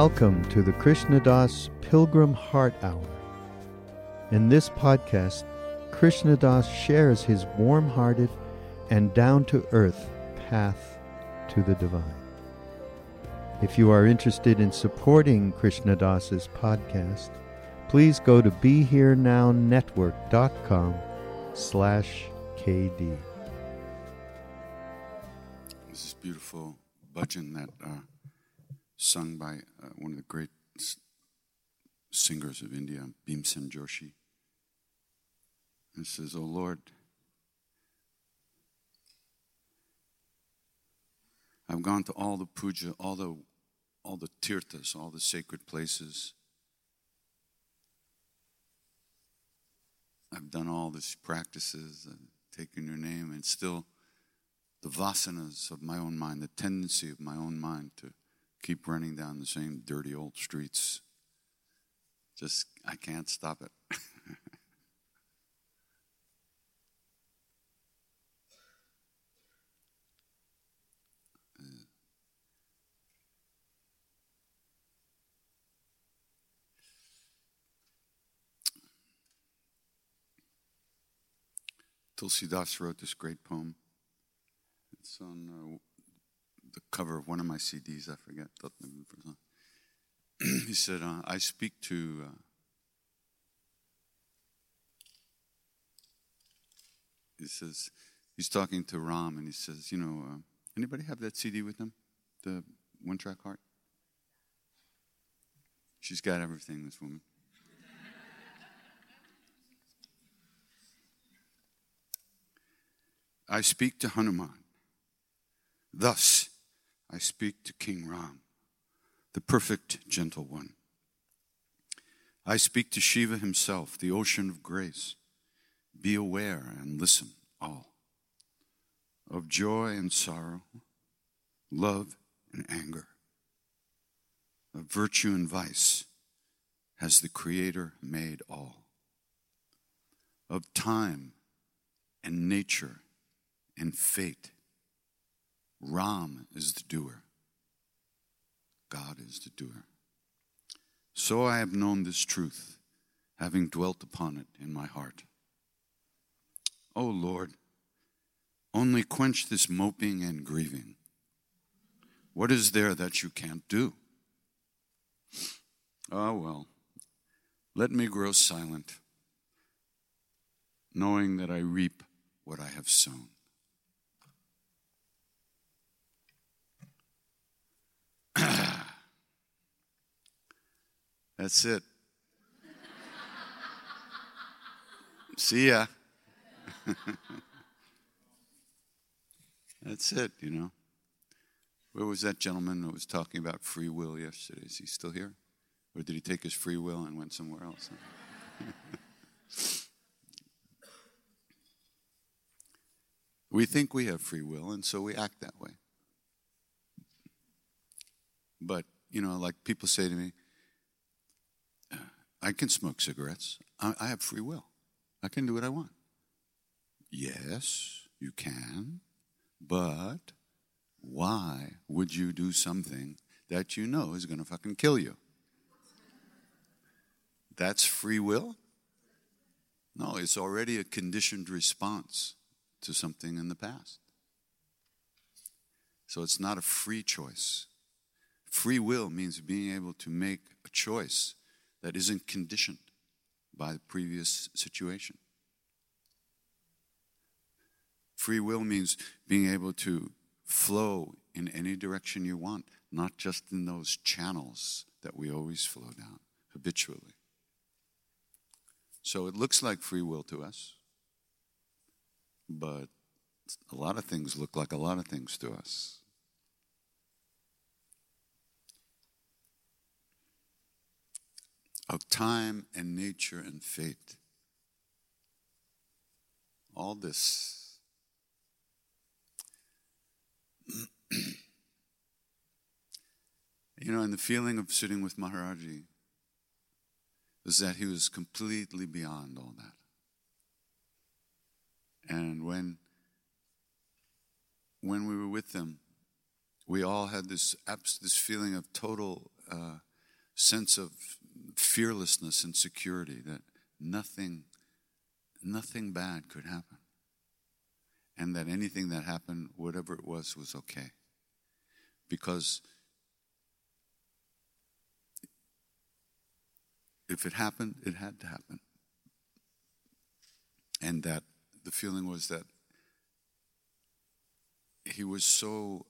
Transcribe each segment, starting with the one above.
Welcome to the Krishna Das Pilgrim Heart Hour. In this podcast, Krishna Das shares his warm-hearted and down-to-earth path to the divine. If you are interested in supporting Krishna Das's podcast, please go to BeHereNowNetwork.com/KD. This is beautiful bhajan that sung by one of the great singers of India, Bhimsen Joshi. It says, "Oh Lord, I've gone to all the puja, all the tirthas, all the sacred places. I've done all these practices and taken your name, and still the vasanas of my own mind, the tendency of my own mind to keep running down the same dirty old streets. I can't stop it." Tulsidas wrote this great poem. It's on the cover of one of my CDs, I forget. He said, I speak to... he says, he's talking to Ram, and he says, anybody have that CD with them? The one-track heart? She's got everything, this woman. I speak to Hanuman. Thus, I speak to King Ram, the perfect gentle one. I speak to Shiva himself, the ocean of grace. Be aware and listen, all. Of joy and sorrow, love and anger, of virtue and vice, has the Creator made all. Of time and nature and fate, Ram is the doer. God is the doer. So I have known this truth, having dwelt upon it in my heart. O Lord, only quench this moping and grieving. What is there that you can't do? Oh well, let me grow silent, knowing that I reap what I have sown. That's it. See ya. That's it, Where was that gentleman who was talking about free will yesterday? Is he still here? Or did he take his free will and went somewhere else? We think we have free will, and so we act that way. But, like people say to me, I can smoke cigarettes. I have free will. I can do what I want. Yes, you can. But why would you do something that you know is going to fucking kill you? That's free will? No, it's already a conditioned response to something in the past. So it's not a free choice. Free will means being able to make a choice that isn't conditioned by the previous situation. Free will means being able to flow in any direction you want, not just in those channels that we always flow down habitually. So it looks like free will to us, but a lot of things look like a lot of things to us. Of time and nature and fate. All this. And the feeling of sitting with Maharaji was that he was completely beyond all that. And when we were with them, we all had this feeling of total sense of fearlessness and security that nothing bad could happen. And that anything that happened, whatever it was okay. Because if it happened, it had to happen. And that the feeling was that he was so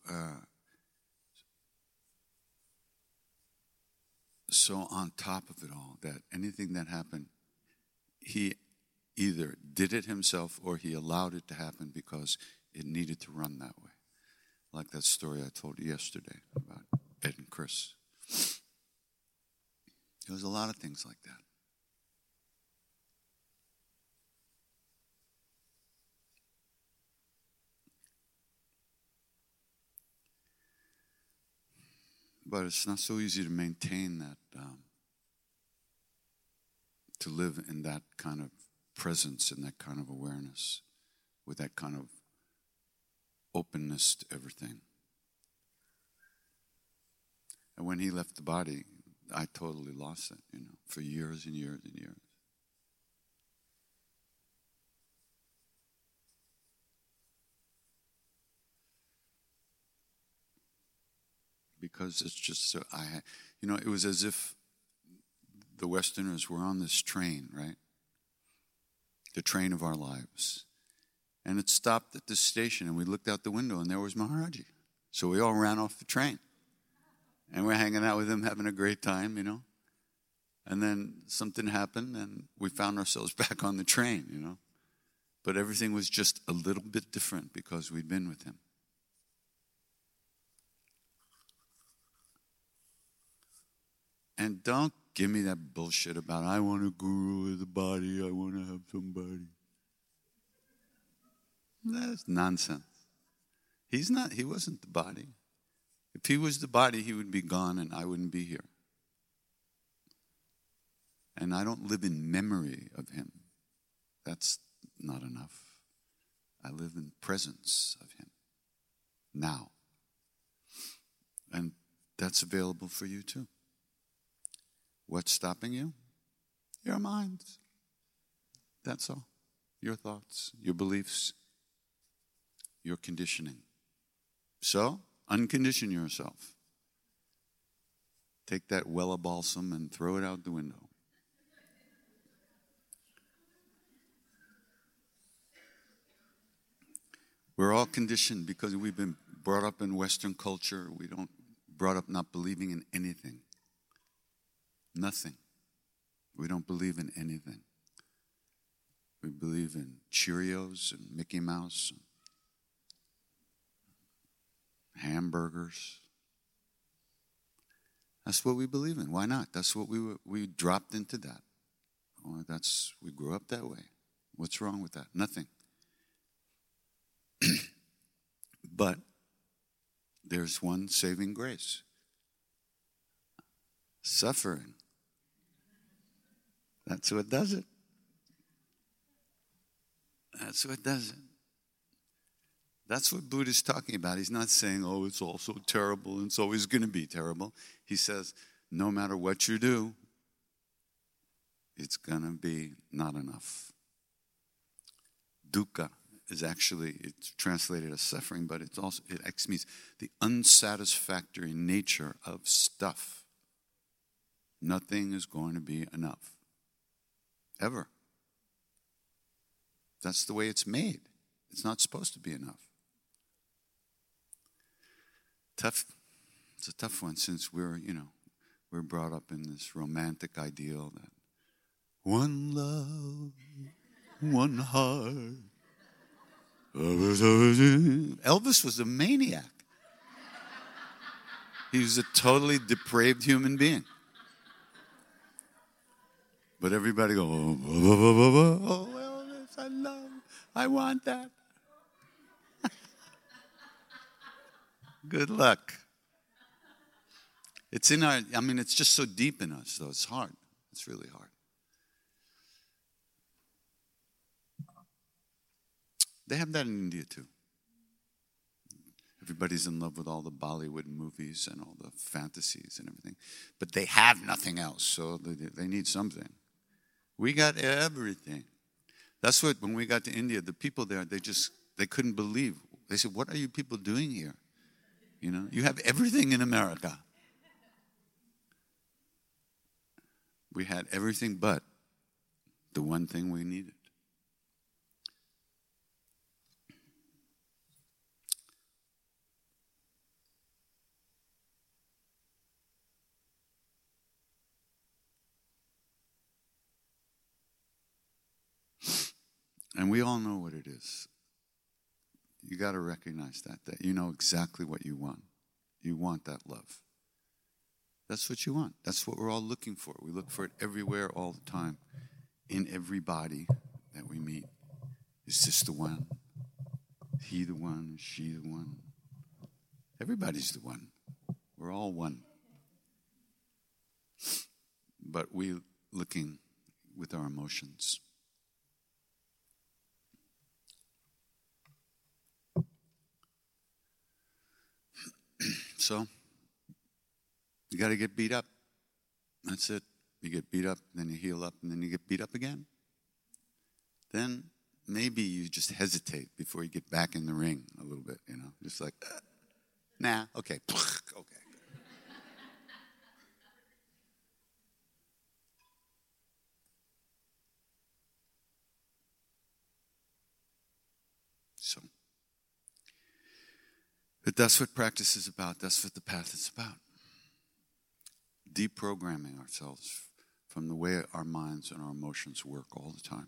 on top of it all that anything that happened, he either did it himself or he allowed it to happen because it needed to run that way. Like that story I told you yesterday about Ed and Chris. There was a lot of things like that. But it's not so easy to maintain that, to live in that kind of presence and that kind of awareness, with that kind of openness to everything. And when he left the body, I totally lost it, for years and years and years. Because it's just so, it was as if the Westerners were on this train, right? The train of our lives. And it stopped at this station, and we looked out the window, and there was Maharaji. So we all ran off the train. And we're hanging out with him, having a great time, And then something happened, and we found ourselves back on the train, But everything was just a little bit different because we'd been with him. And don't give me that bullshit about, I want a guru with a body, I want to have somebody. That's nonsense. He wasn't the body. If he was the body, he would be gone and I wouldn't be here. And I don't live in memory of him. That's not enough. I live in presence of him now. And that's available for you too. What's stopping you? Your mind. That's all. Your thoughts, your beliefs, your conditioning. So, uncondition yourself. Take that well of balsam and throw it out the window. We're all conditioned because we've been brought up in Western culture. We don't brought up not believing in anything. Nothing. We don't believe in anything. We believe in Cheerios and Mickey Mouse and hamburgers. That's what we believe in. Why not? That's what we dropped into that. We grew up that way. What's wrong with that? Nothing. But there's one saving grace. Suffering. That's what does it. That's what does it. That's what Buddha's talking about. He's not saying, it's all so terrible and it's always going to be terrible. He says, no matter what you do, it's going to be not enough. Dukkha is actually, it's translated as suffering, but it actually means the unsatisfactory nature of stuff. Nothing is going to be enough. Ever. That's the way it's made. It's not supposed to be enough. It's a tough one since we're brought up in this romantic ideal that one love, one heart. Elvis was a maniac. He was a totally depraved human being. But everybody go, oh, Elvis, I want that. Good luck. It's in it's just so deep in us, though. It's hard. It's really hard. They have that in India, too. Everybody's in love with all the Bollywood movies and all the fantasies and everything. But they have nothing else, so they need something. We got everything. That's what, when we got to India, the people there, they couldn't believe. They said, what are you people doing here? You know, you have everything in America. We had everything but the one thing we needed. And we all know what it is. You got to recognize that you know exactly what you want. You want that love. That's what you want. That's what we're all looking for. We look for it everywhere, all the time, in everybody that we meet. Is this the one? He the one? She the one? Everybody's the one. We're all one. But we're looking with our emotions. So, you got to get beat up. That's it. You get beat up, then you heal up, and then you get beat up again. Then maybe you just hesitate before you get back in the ring a little bit, you know. Just like, nah, okay, okay. So, but that's what practice is about. That's what the path is about. Deprogramming ourselves from the way our minds and our emotions work all the time.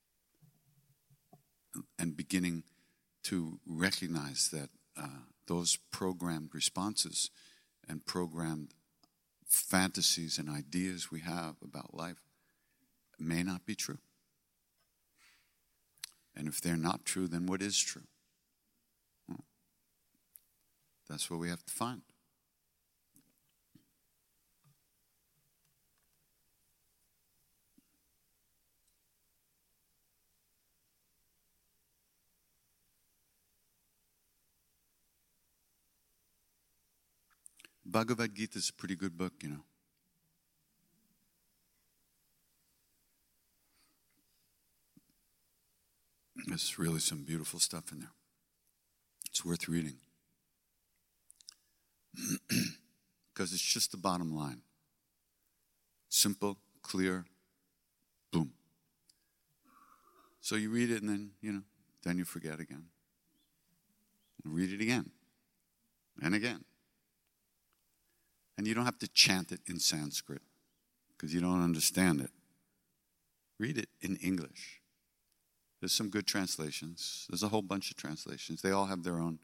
And beginning to recognize that those programmed responses and programmed fantasies and ideas we have about life may not be true. And if they're not true, then what is true? Well, that's what we have to find. Bhagavad Gita is a pretty good book, you know. There's really some beautiful stuff in there. It's worth reading. Because it's just the bottom line. Simple, clear, boom. So you read it and then, then you forget again. Read it again. And again. And you don't have to chant it in Sanskrit because you don't understand it. Read it in English. There's some good translations. There's a whole bunch of translations. They all have their own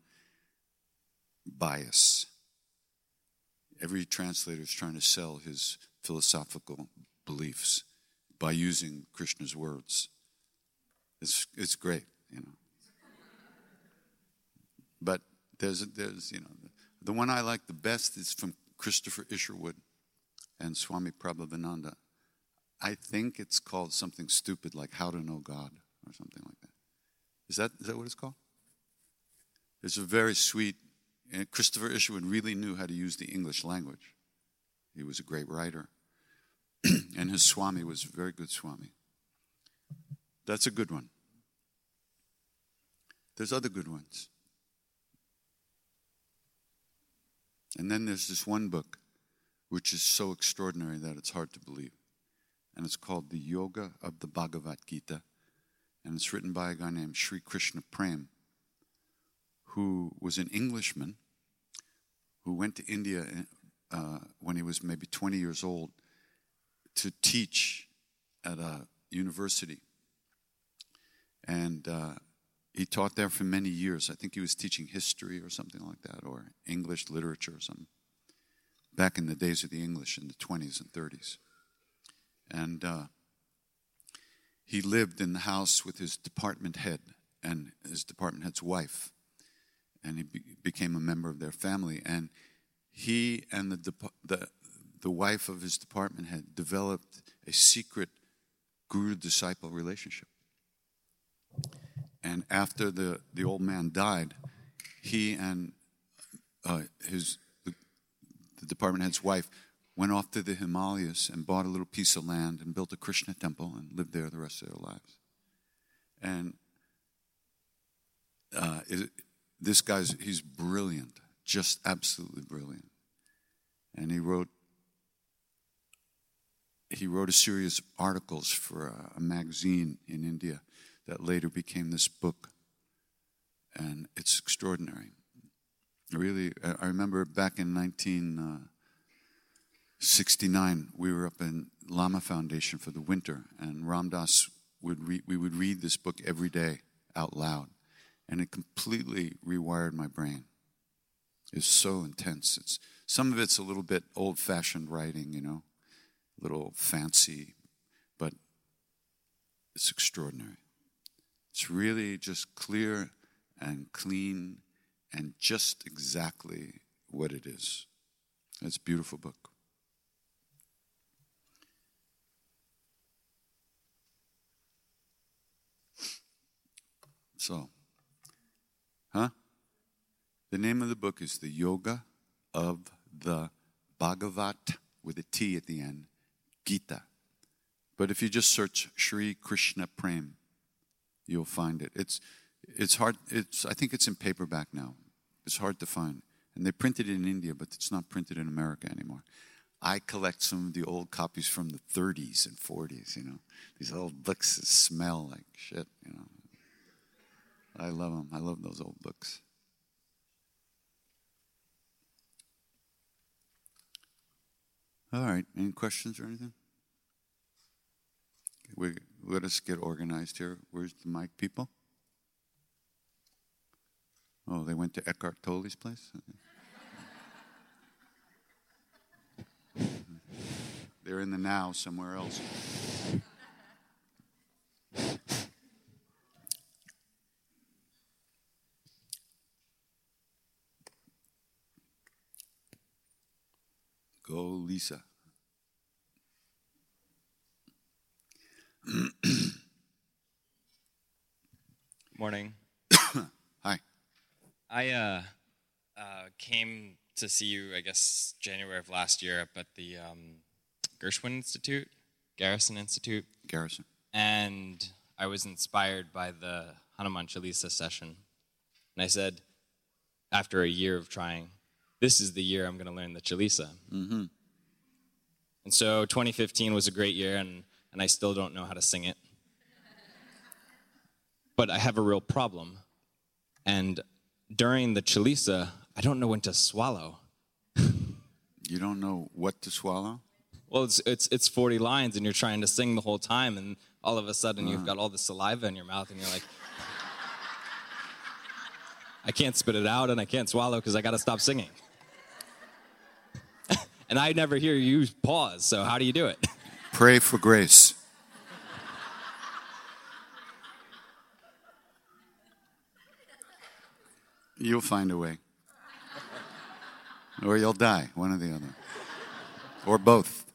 bias. Every translator is trying to sell his philosophical beliefs by using Krishna's words. It's great, you know. But there's the one I like the best is from Christopher Isherwood and Swami Prabhavananda. I think it's called something stupid like How to Know God or something like that. Is that what it's called? It's a very sweet, and Christopher Isherwood really knew how to use the English language. He was a great writer. And his Swami was a very good Swami. That's a good one. There's other good ones. And then there's this one book, which is so extraordinary that it's hard to believe. And it's called The Yoga of the Bhagavad Gita. And it's written by a guy named Sri Krishna Prem, who was an Englishman who went to India when he was maybe 20 years old to teach at a university. And he taught there for many years. I think he was teaching history or something like that, or English literature or something, back in the days of the English in the 20s and 30s. And he lived in the house with his department head and his department head's wife. And he became a member of their family. And he and the wife of his department head developed a secret guru-disciple relationship. And after the old man died, he and the department head's wife went off to the Himalayas and bought a little piece of land and built a Krishna temple and lived there the rest of their lives. And this guy's, he's brilliant, just absolutely brilliant. And he wrote a series of articles for a magazine in India that later became this book. And it's extraordinary. Really, I remember back in 1969, we were up in Lama Foundation for the winter, and Ram Dass we would read this book every day out loud, and it completely rewired my brain. It's so intense. Some of it's a little bit old-fashioned writing, a little fancy, but it's extraordinary. It's really just clear and clean and just exactly what it is. It's a beautiful book. So, the name of the book is The Yoga of the Bhagavat, with a T at the end, Gita. But if you just search Sri Krishna Prem, you'll find it. It's hard. I think it's in paperback now. It's hard to find. And they printed it in India, but it's not printed in America anymore. I collect some of the old copies from the 30s and 40s, These old books that smell like shit, I love them. I love those old books. All right. Any questions or anything? Let us get organized here. Where's the mic people? Oh, they went to Eckhart Tolle's place? They're in the now somewhere else. Go, Lisa. Morning. Hi. I came to see you, I guess, January of last year up at the Gershwin Institute, Garrison Institute. Garrison. And I was inspired by the Hanuman Chalisa session. And I said, after a year of trying, this is the year I'm going to learn the Chalisa. Mm-hmm. And so 2015 was a great year, and I still don't know how to sing it. But I have a real problem. And during the Chalisa, I don't know when to swallow. You don't know what to swallow? Well, it's 40 lines, and you're trying to sing the whole time, and all of a sudden you've got all the saliva in your mouth, and you're like, I can't spit it out, and I can't swallow because I got to stop singing. And I never hear you pause, so how do you do it? Pray for grace. You'll find a way. Or you'll die, one or the other. Or both.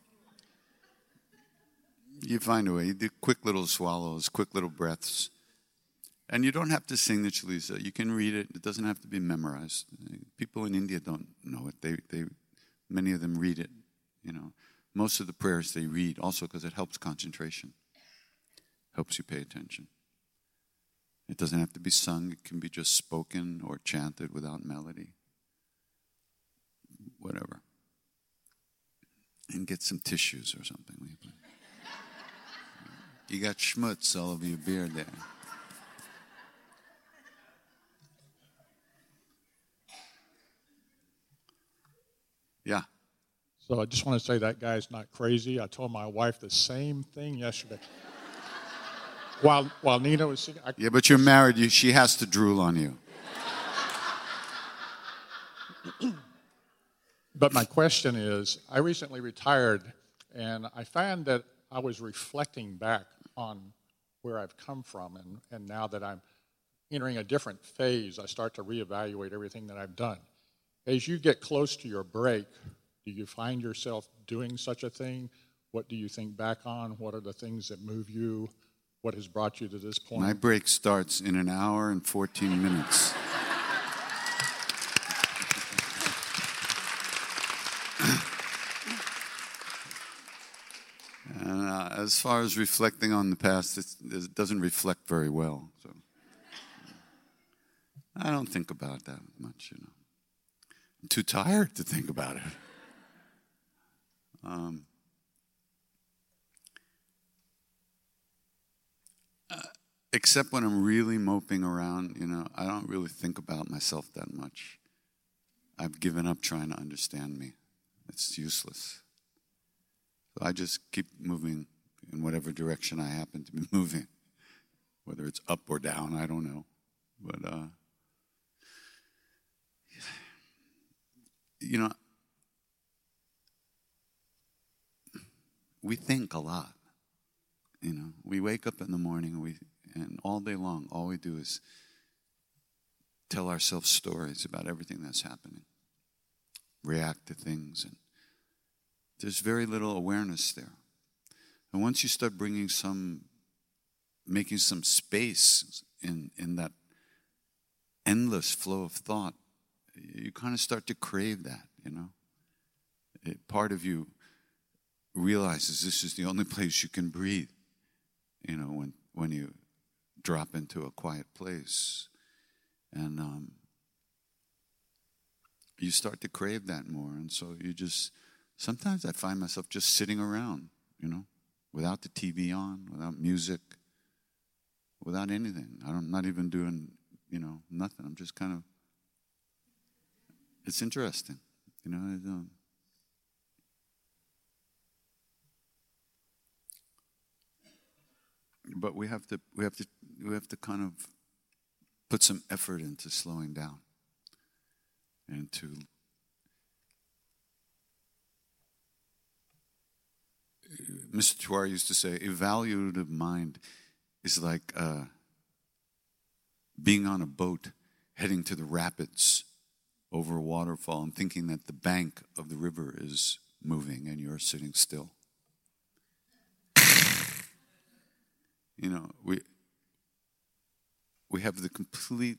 You find a way. You do quick little swallows, quick little breaths. And you don't have to sing the Chalisa. You can read it. It doesn't have to be memorized. People in India don't know it. Many of them read it. Most of the prayers they read also because it helps concentration. Helps you pay attention. It doesn't have to be sung. It can be just spoken or chanted without melody. Whatever. And get some tissues or something. You got schmutz all over your beard there. Yeah. So I just want to say that guy's not crazy. I told my wife the same thing yesterday. While Nina was singing. Yeah, but you're married. She has to drool on you. But my question is, I recently retired, and I found that I was reflecting back on where I've come from, and now that I'm entering a different phase, I start to reevaluate everything that I've done. As you get close to your break, do you find yourself doing such a thing? What do you think back on? What are the things that move you? What has brought you to this point? My break starts in 1 hour and 14 minutes. as far as reflecting on the past, it doesn't reflect very well. So I don't think about that much, I'm too tired to think about it. Except when I'm really moping around, I don't really think about myself that much. I've given up trying to understand me. It's useless. So I just keep moving in whatever direction I happen to be moving. Whether it's up or down, I don't know. But, we think a lot. We wake up in the morning and all day long, all we do is tell ourselves stories about everything that's happening, react to things, and there's very little awareness there. And once you start making some space in that endless flow of thought, you kind of start to crave that, Part of you realizes this is the only place you can breathe, when you drop into a quiet place. And you start to crave that more. And so sometimes I find myself just sitting around, without the TV on, without music, without anything. I'm not even doing, nothing. I'm just kind of, it's interesting, But we have to kind of put some effort into slowing down and to Mr. Tuar used to say, evaluative mind is like being on a boat heading to the rapids over a waterfall and thinking that the bank of the river is moving and you're sitting still. We have the complete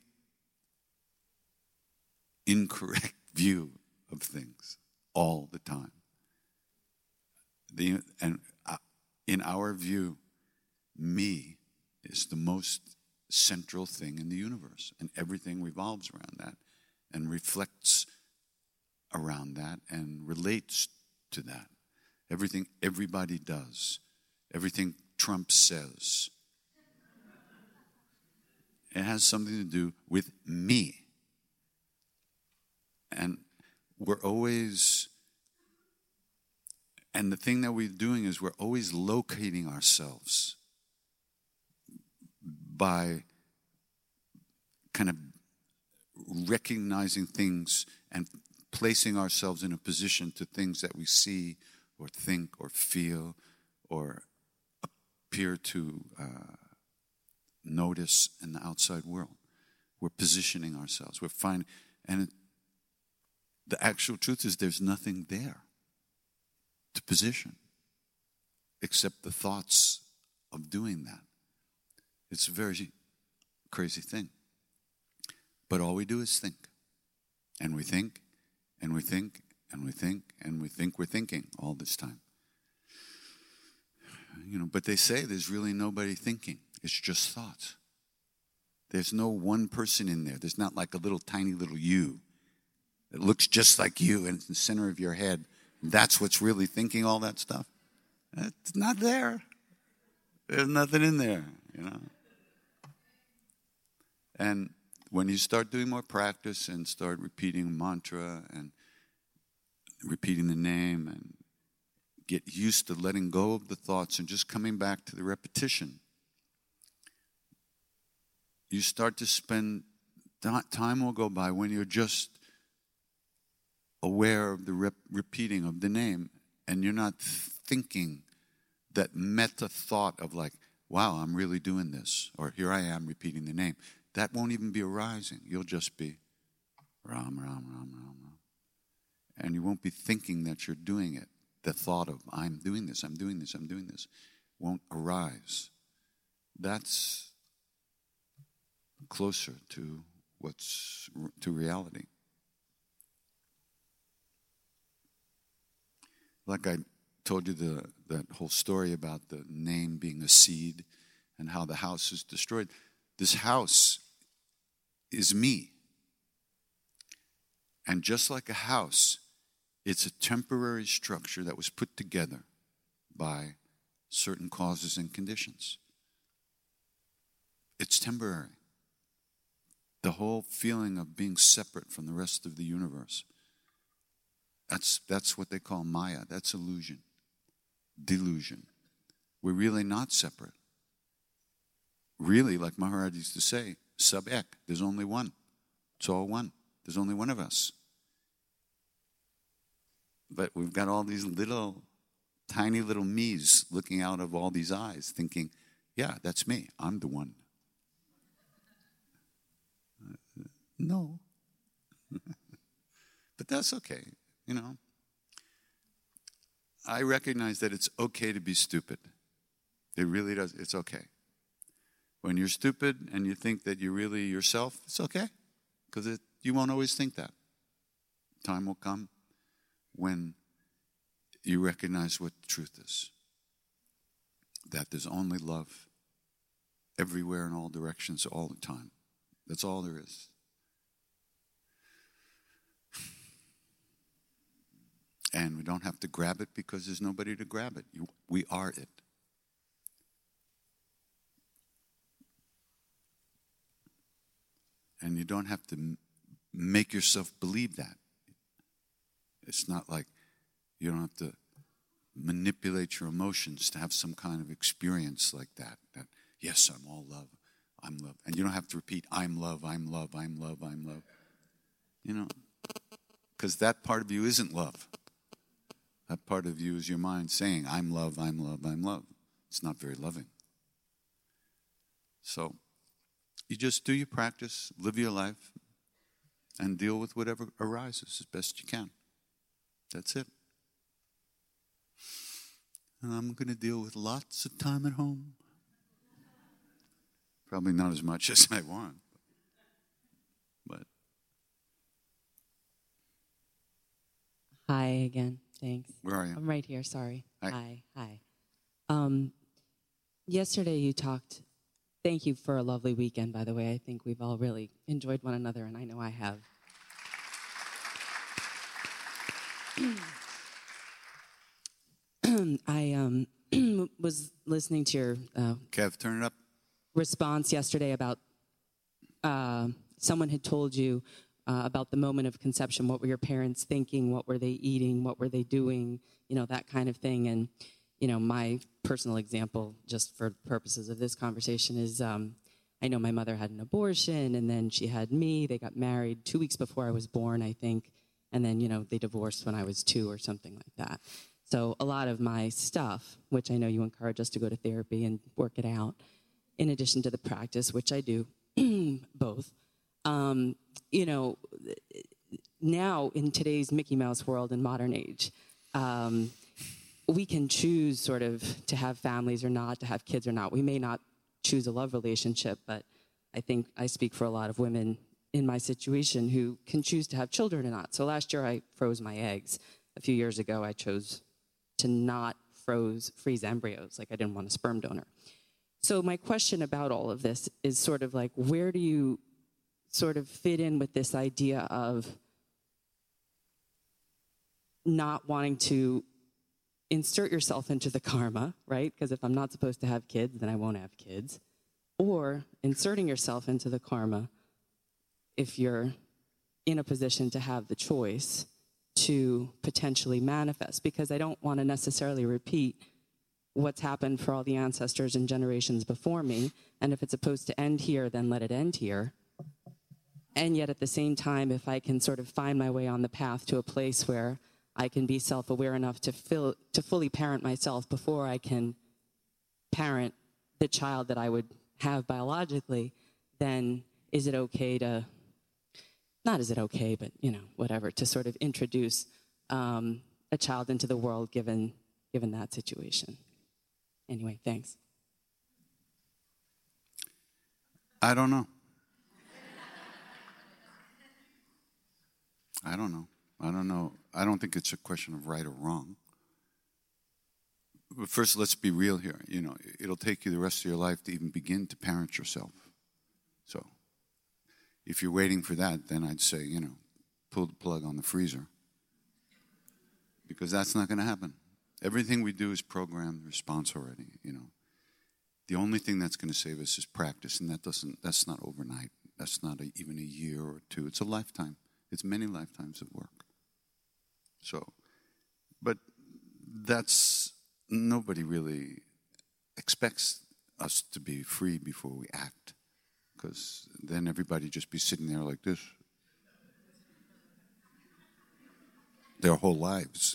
incorrect view of things all the time. In our view, me is the most central thing in the universe, and everything revolves around that and reflects around that and relates to that. Everything everybody does, everything Trump says, it has something to do with me. And the thing that we're doing is we're always locating ourselves by kind of recognizing things and placing ourselves in a position to things that we see or think or feel or appear to notice in the outside world. We're positioning ourselves. And the actual truth is there's nothing there to position except the thoughts of doing that. It's a very crazy thing. But all we do is think. And we think, and we think, and we think, and we think we're thinking all this time. But they say there's really nobody thinking. It's just thoughts. There's no one person in there. There's not like a little tiny little you that looks just like you and it's in the center of your head. That's what's really thinking all that stuff. It's not there. There's nothing in there, And when you start doing more practice and start repeating a mantra and repeating the name and get used to letting go of the thoughts and just coming back to the repetition, you start to spend, time will go by when you're just aware of the repeating of the name and you're not thinking that meta thought of like, wow, I'm really doing this, or here I am repeating the name. That won't even be arising. You'll just be Ram, Ram, Ram, Ram, Ram. And you won't be thinking that you're doing it. The thought of, I'm doing this, I'm doing this, I'm doing this, won't arise. That's closer to reality. Like I told you that whole story about the name being a seed and how the house is destroyed. This house is me. And just like a house, it's a temporary structure that was put together by certain causes and conditions. It's temporary. The whole feeling of being separate from the rest of the universe, that's what they call Maya. That's illusion, delusion. We're really not separate. Really, like Maharaj used to say, sab ek, there's only one. It's all one. There's only one of us. But we've got all these tiny little me's looking out of all these eyes thinking, yeah, that's me. I'm the one. No. But that's okay, you know. I recognize that it's okay to be stupid. It really does. It's okay. When you're stupid and you think that you're really yourself, it's okay. Because you won't always think that. Time will come when you recognize what the truth is. That there's only love everywhere in all directions all the time. That's all there is. And we don't have to grab it because there's nobody to grab it. We are it. And you don't have to make yourself believe that. It's not like you don't have to manipulate your emotions to have some kind of experience like that. That, yes, I'm all love. I'm love. And you don't have to repeat, I'm love, I'm love, I'm love, I'm love. You know, because that part of you isn't love. That part of you is your mind saying, I'm love, I'm love, I'm love. It's not very loving. So, you just do your practice, live your life, and deal with whatever arises as best you can. That's it. And I'm going to deal with lots of time at home. Probably not as much as I want. But. Hi again. Thanks. Where are you? I'm right here. Sorry. Hi. Hi. Yesterday you talked. Thank you for a lovely weekend, by the way. I think we've all really enjoyed one another, and I know I have. I was listening to your Kev, turn it up. response yesterday about someone had told you about the moment of conception. What were your parents thinking? What were they eating? What were they doing? You know, that kind of thing. And, you know, my personal example, just for purposes of this conversation, is I know my mother had an abortion, and then she had me. They got married 2 weeks before I was born, I think. And then, you know, they divorced when I was 2 or something like that. So a lot of my stuff, which I know you encourage us to go to therapy and work it out, in addition to the practice, which I do, both, you know, now in today's Mickey Mouse world and modern age, we can choose sort of to have families or not, to have kids or not. We may not choose a love relationship, but I think I speak for a lot of women in my situation who can choose to have children or not. So last year I froze my eggs. A few years ago I chose to not freeze embryos, like I didn't want a sperm donor. So my question about all of this is sort of like, where do you sort of fit in with this idea of not wanting to insert yourself into the karma, right? Because if I'm not supposed to have kids, then I won't have kids. Or inserting yourself into the karma if you're in a position to have the choice to potentially manifest. Because I don't want to necessarily repeat what's happened for all the ancestors and generations before me. And if it's supposed to end here, then let it end here. And yet at the same time, if I can sort of find my way on the path to a place where I can be self-aware enough to fully parent myself before I can parent the child that I would have biologically, then is it okay to, not is it okay, but, you know, whatever, to sort of introduce a child into the world given that situation. Anyway, thanks. I don't know. I don't know. I don't think it's a question of right or wrong. But first, let's be real here. It'll take you the rest of your life to even begin to parent yourself. So if you're waiting for that, then I'd say, pull the plug on the freezer. Because that's not going to happen. Everything we do is programmed response already, The only thing that's going to save us is practice, and that's not overnight. That's not even a year or two. It's a lifetime. It's many lifetimes of work. So, but nobody really expects us to be free before we act, because then everybody just be sitting there like this their whole lives.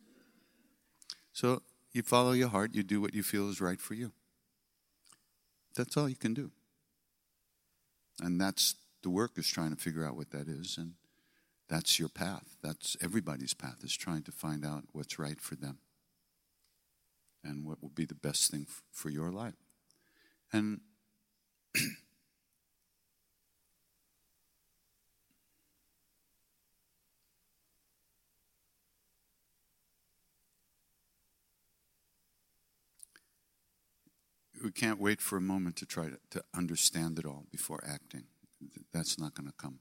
So you follow your heart, you do what you feel is right for you. That's all you can do. And that's the work, is trying to figure out what that is, and that's your path. That's everybody's path, is trying to find out what's right for them and what will be the best thing for your life. And we can't wait for a moment to try to understand it all before acting. That's not going to come.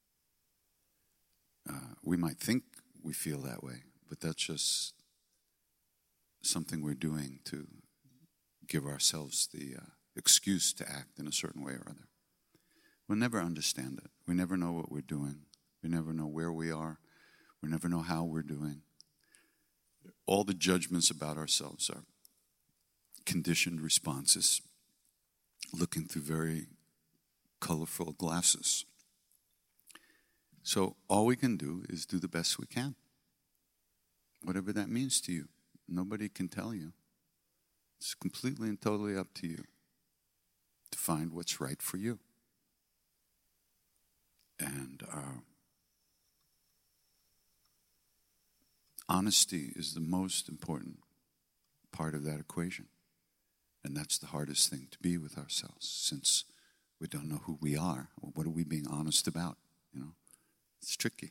We might think we feel that way, but that's just something we're doing to give ourselves the excuse to act in a certain way or other. We'll never understand it. We never know what we're doing. We never know where we are. We never know how we're doing. All the judgments about ourselves are conditioned responses, looking through very colorful glasses. So all we can do is do the best we can, whatever that means to you. Nobody can tell you. It's completely and totally up to you to find what's right for you. And honesty is the most important part of that equation. And that's the hardest thing to be with ourselves, since we don't know who we are. Or what are we being honest about? It's tricky.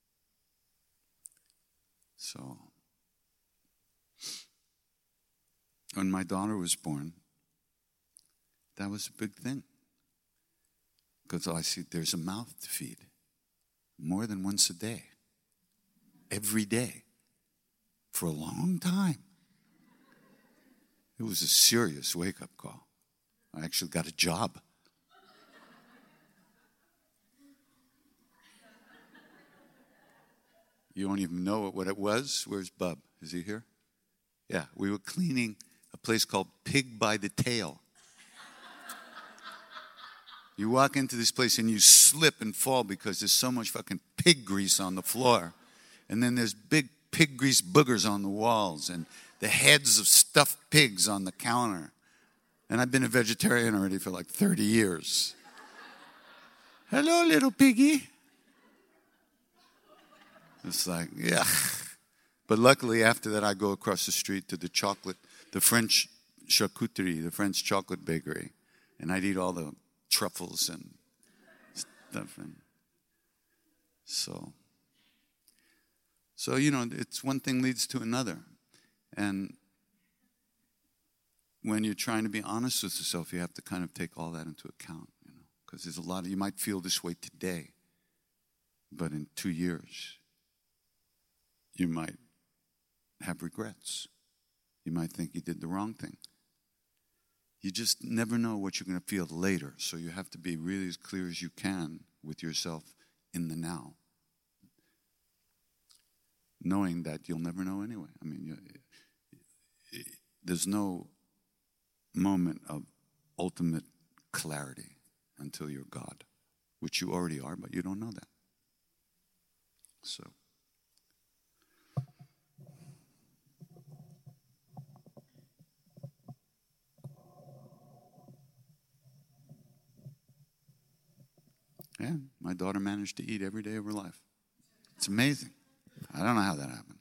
So, when my daughter was born, that was a big thing. Because I see there's a mouth to feed more than once a day, every day, for a long time. It was a serious wake-up call. I actually got a job. You don't even know what it was? Where's Bub? Is he here? Yeah, we were cleaning a place called Pig by the Tail. You walk into this place and you slip and fall because there's so much fucking pig grease on the floor. And then there's big pig grease boogers on the walls and the heads of stuffed pigs on the counter. And I've been a vegetarian already for like 30 years. Hello, little piggy. It's like, yeah. But luckily, after that, I go across the street to the French charcuterie, the French chocolate bakery. And I'd eat all the truffles and stuff. And so, it's one thing leads to another. And when you're trying to be honest with yourself, you have to kind of take all that into account, because there's a lot you might feel this way today, but in 2 years, you might have regrets. You might think you did the wrong thing. You just never know what you're going to feel later, so you have to be really as clear as you can with yourself in the now, knowing that you'll never know anyway. I mean, there's no moment of ultimate clarity until you're God, which you already are, but you don't know that. So. Yeah, my daughter managed to eat every day of her life. It's amazing. I don't know how that happened.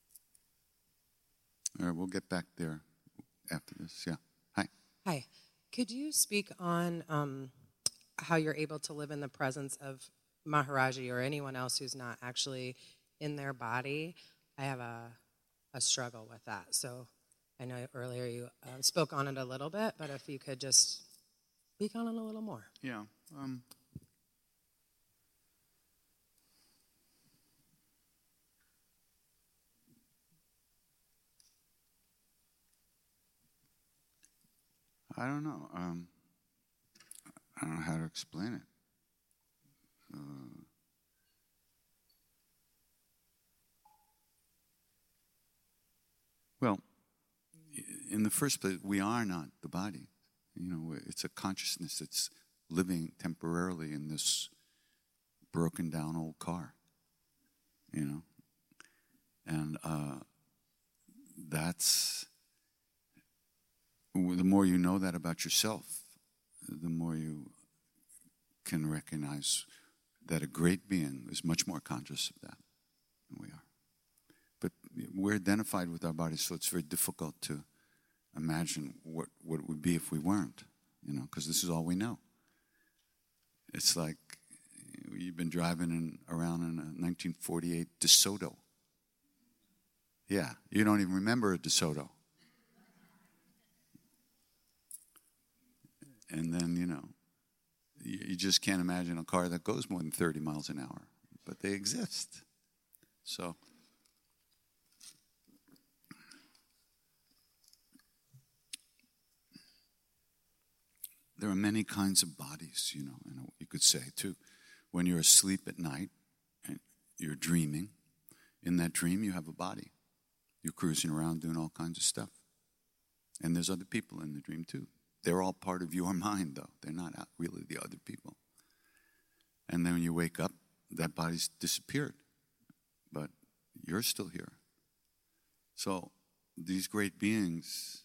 All right, we'll get back there after this. Yeah. Hi. Hi. Could you speak on how you're able to live in the presence of Maharaji or anyone else who's not actually in their body? I have a struggle with that. So I know earlier you spoke on it a little bit, but if you could just speak on it a little more. Yeah. I don't know. I don't know how to explain it. Well, in the first place, we are not the body. You know, it's a consciousness that's living temporarily in this broken down old car. You know, and that's the more you know that about yourself, the more you can recognize that a great being is much more conscious of that than we are. But we're identified with our bodies, so it's very difficult to imagine what it would be if we weren't, you know, because this is all we know. It's like you've been driving around in a 1948 DeSoto. Yeah, you don't even remember a DeSoto. And then, you know, you just can't imagine a car that goes more than 30 miles an hour. But they exist. So there are many kinds of bodies, you know, and you could say, too. When you're asleep at night and you're dreaming, in that dream you have a body. You're cruising around doing all kinds of stuff. And there's other people in the dream, too. They're all part of your mind, though. They're not really the other people. And then when you wake up, that body's disappeared. But you're still here. So these great beings,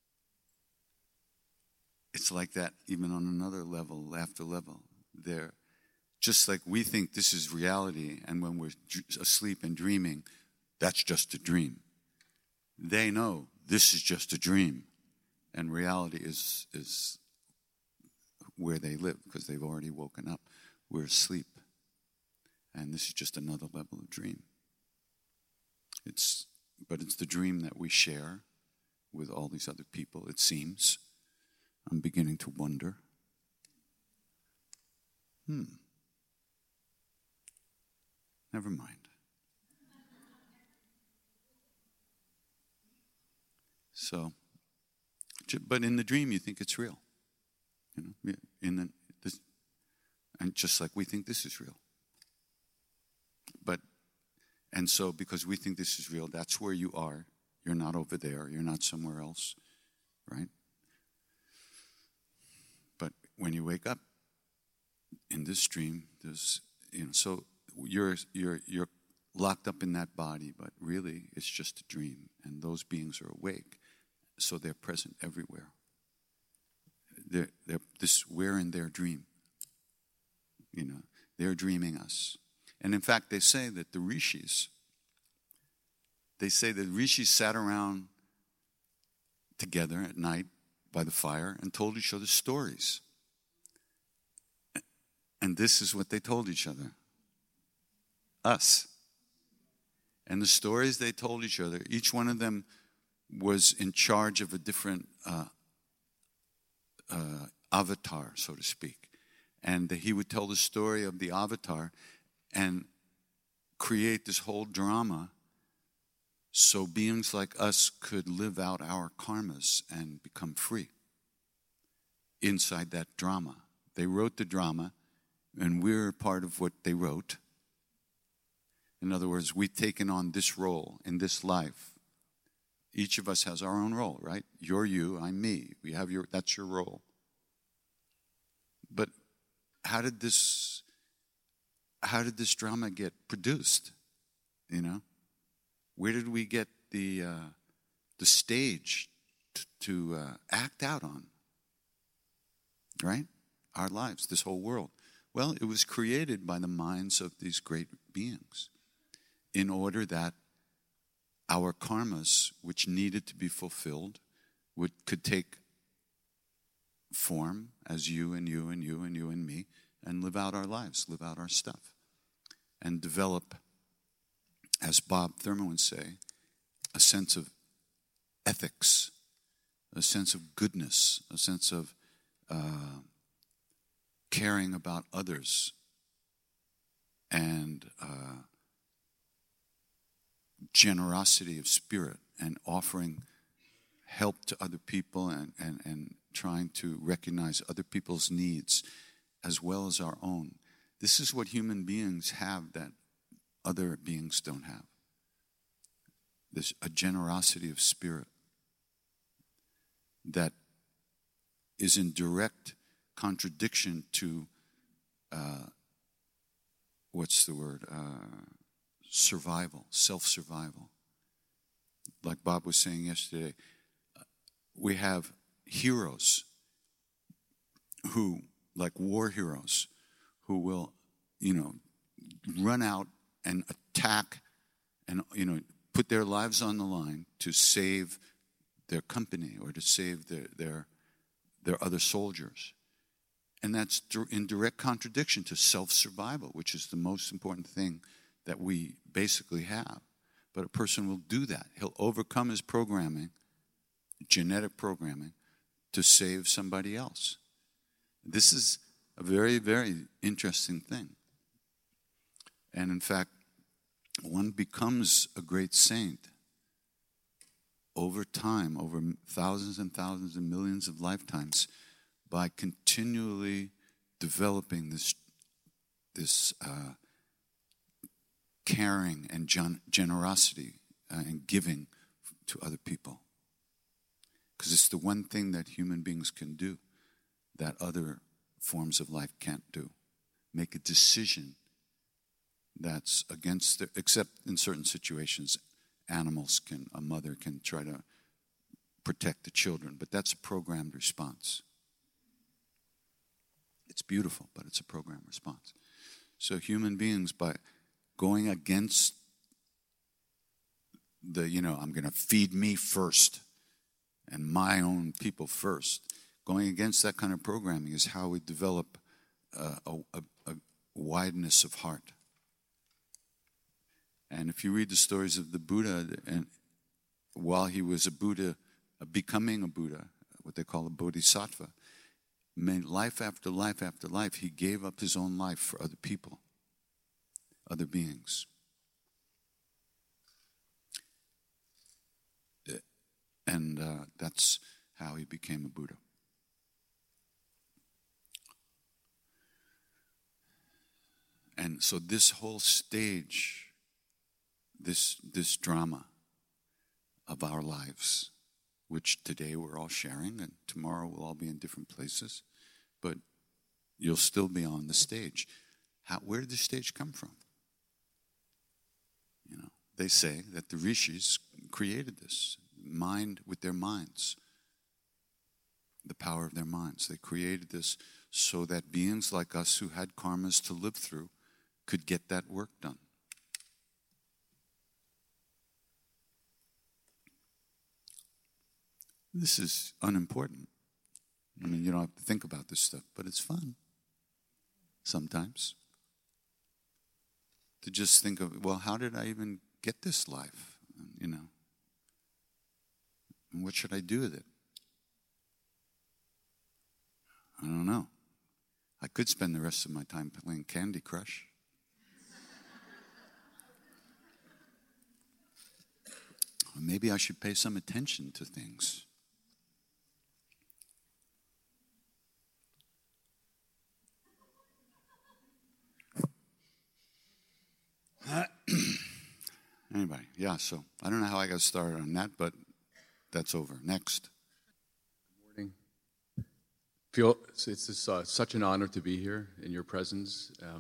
it's like that even on another level, after level. They're just like we think this is reality, and when we're asleep and dreaming, that's just a dream. They know this is just a dream. And reality is where they live, because they've already woken up. We're asleep. And this is just another level of dream. But it's the dream that we share with all these other people, it seems. I'm beginning to wonder. Never mind. So, but in the dream, you think it's real. You know, and just like we think this is real. And so because we think this is real, that's where you are. You're not over there. You're not somewhere else, right? But when you wake up in this dream, there's, you know, so you're locked up in that body, but really it's just a dream, and those beings are awake, so they're present everywhere. We're in their dream. You know, they're dreaming us. And in fact, they say that the rishis sat around together at night by the fire and told each other stories. And this is what they told each other. Us. And the stories they told each other, each one of them was in charge of a different avatar, so to speak. And he would tell the story of the avatar and create this whole drama so beings like us could live out our karmas and become free inside that drama. They wrote the drama, and we're part of what they wrote. In other words, we've taken on this role in this life. Each of us has our own role, right? You're you, I'm me. That's your role. But how did this drama get produced? You know, where did we get the stage to act out on? Right, our lives, this whole world. Well, it was created by the minds of these great beings, in order that our karmas, which needed to be fulfilled, could take form as you and you and you and you and me, and live out our lives, live out our stuff, and develop, as Bob Thurman would say, a sense of ethics, a sense of goodness, a sense of caring about others, and generosity of spirit, and offering help to other people, and trying to recognize other people's needs as well as our own. This is what human beings have that other beings don't have. There's a generosity of spirit that is in direct contradiction to survival, self-survival. Like Bob was saying yesterday, we have heroes who, like war heroes, who will, run out and attack and, put their lives on the line to save their company or to save their other soldiers. And that's in direct contradiction to self-survival, which is the most important thing that we basically have. But a person will do that. He'll overcome his programming, genetic programming, to save somebody else. This is a very, very interesting thing. And in fact, one becomes a great saint over time, over thousands and thousands and millions of lifetimes, by continually developing this caring and generosity and giving to other people. Because it's the one thing that human beings can do that other forms of life can't do. Make a decision that's against except in certain situations, a mother can try to protect the children, but that's a programmed response. It's beautiful, but it's a programmed response. So human beings, by going against I'm going to feed me first and my own people first, going against that kind of programming is how we develop a wideness of heart. And if you read the stories of the Buddha, and while he was a Buddha, becoming a Buddha, what they call a bodhisattva, life after life after life, he gave up his own life for other people, other beings. And that's how he became a Buddha. And so this whole stage, this drama of our lives, which today we're all sharing, and tomorrow we'll all be in different places, but you'll still be on the stage. Where did the stage come from? They say that the rishis created this mind with their minds, the power of their minds. They created this so that beings like us who had karmas to live through could get that work done. This is unimportant. You don't have to think about this stuff, but it's fun sometimes to just think of, well, how did I even get this life? And what should I do with it? I don't know. I could spend the rest of my time playing Candy Crush. Or maybe I should pay some attention to things. Anybody? Yeah, so I don't know how I got started on that, but that's over. Next. Good morning. It's such an honor to be here in your presence. I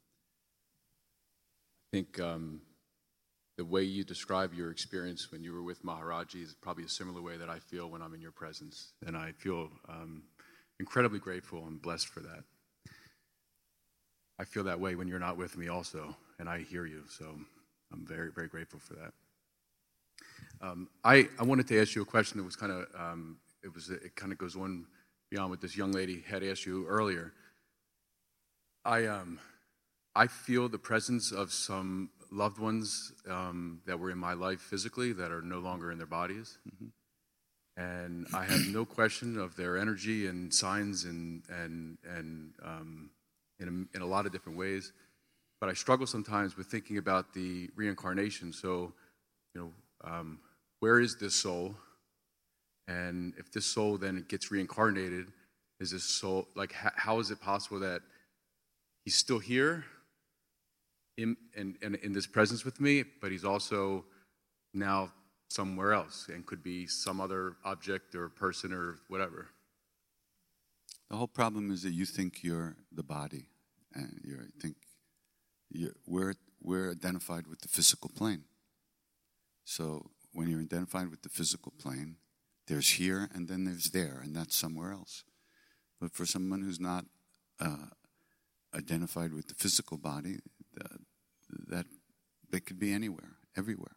think the way you describe your experience when you were with Maharaji is probably a similar way that I feel when I'm in your presence. And I feel incredibly grateful and blessed for that. I feel that way when you're not with me also, and I hear you, so I'm very, very grateful for that. I wanted to ask you a question that was it kind of goes one beyond what this young lady had asked you earlier. I feel the presence of some loved ones that were in my life physically that are no longer in their bodies. Mm-hmm. And I have no question of their energy and signs and in a lot of different ways. But I struggle sometimes with thinking about the reincarnation. So, where is this soul? And if this soul then gets reincarnated, is this soul, like, how is it possible that he's still here in this presence with me, but he's also now somewhere else and could be some other object or person or whatever? The whole problem is that you think you're the body, and we're identified with the physical plane. So when you're identified with the physical plane, there's here and then there's there, and that's somewhere else. But for someone who's not identified with the physical body, that they could be anywhere, everywhere.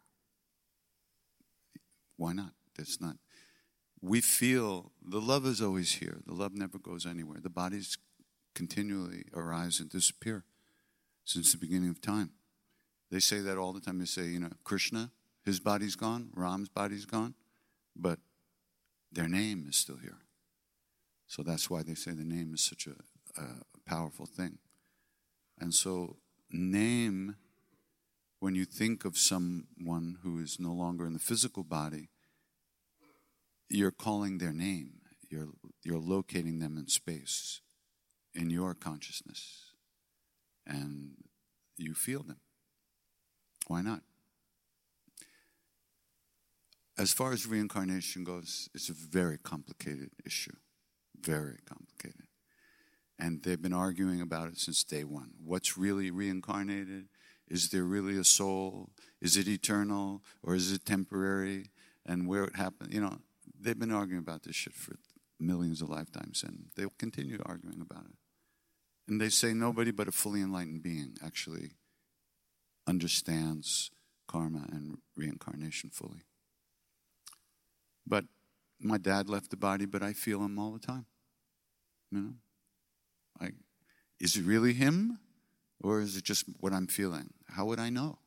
Why not? That's not. We feel the love is always here. The love never goes anywhere. The bodies continually arise and disappear since the beginning of time. They say that all the time. They say, Krishna, his body's gone, Ram's body's gone, but their name is still here. So that's why they say the name is such a powerful thing. And so name, when you think of someone who is no longer in the physical body, you're calling their name. You're locating them in space, in your consciousness. And you feel them. Why not? As far as reincarnation goes, it's a very complicated issue. Very complicated. And they've been arguing about it since day one. What's really reincarnated? Is there really a soul? Is it eternal? Or is it temporary? And where it happened? They've been arguing about this shit for millions of lifetimes, and they'll continue arguing about it. And they say nobody but a fully enlightened being actually understands karma and reincarnation fully. But my dad left the body, but I feel him all the time. Is it really him? Or is it just what I'm feeling? How would I know?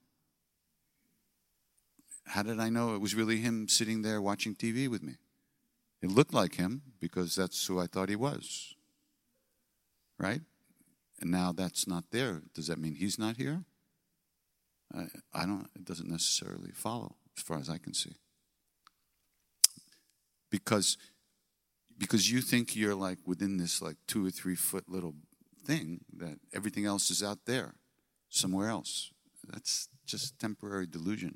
How did I know it was really him sitting there watching TV with me? It looked like him because that's who I thought he was. Right? And now that's not there. Does that mean he's not here? It doesn't necessarily follow as far as I can see. Because you think you're like within this like 2 or 3 foot little thing, that everything else is out there, somewhere else. That's just temporary delusion.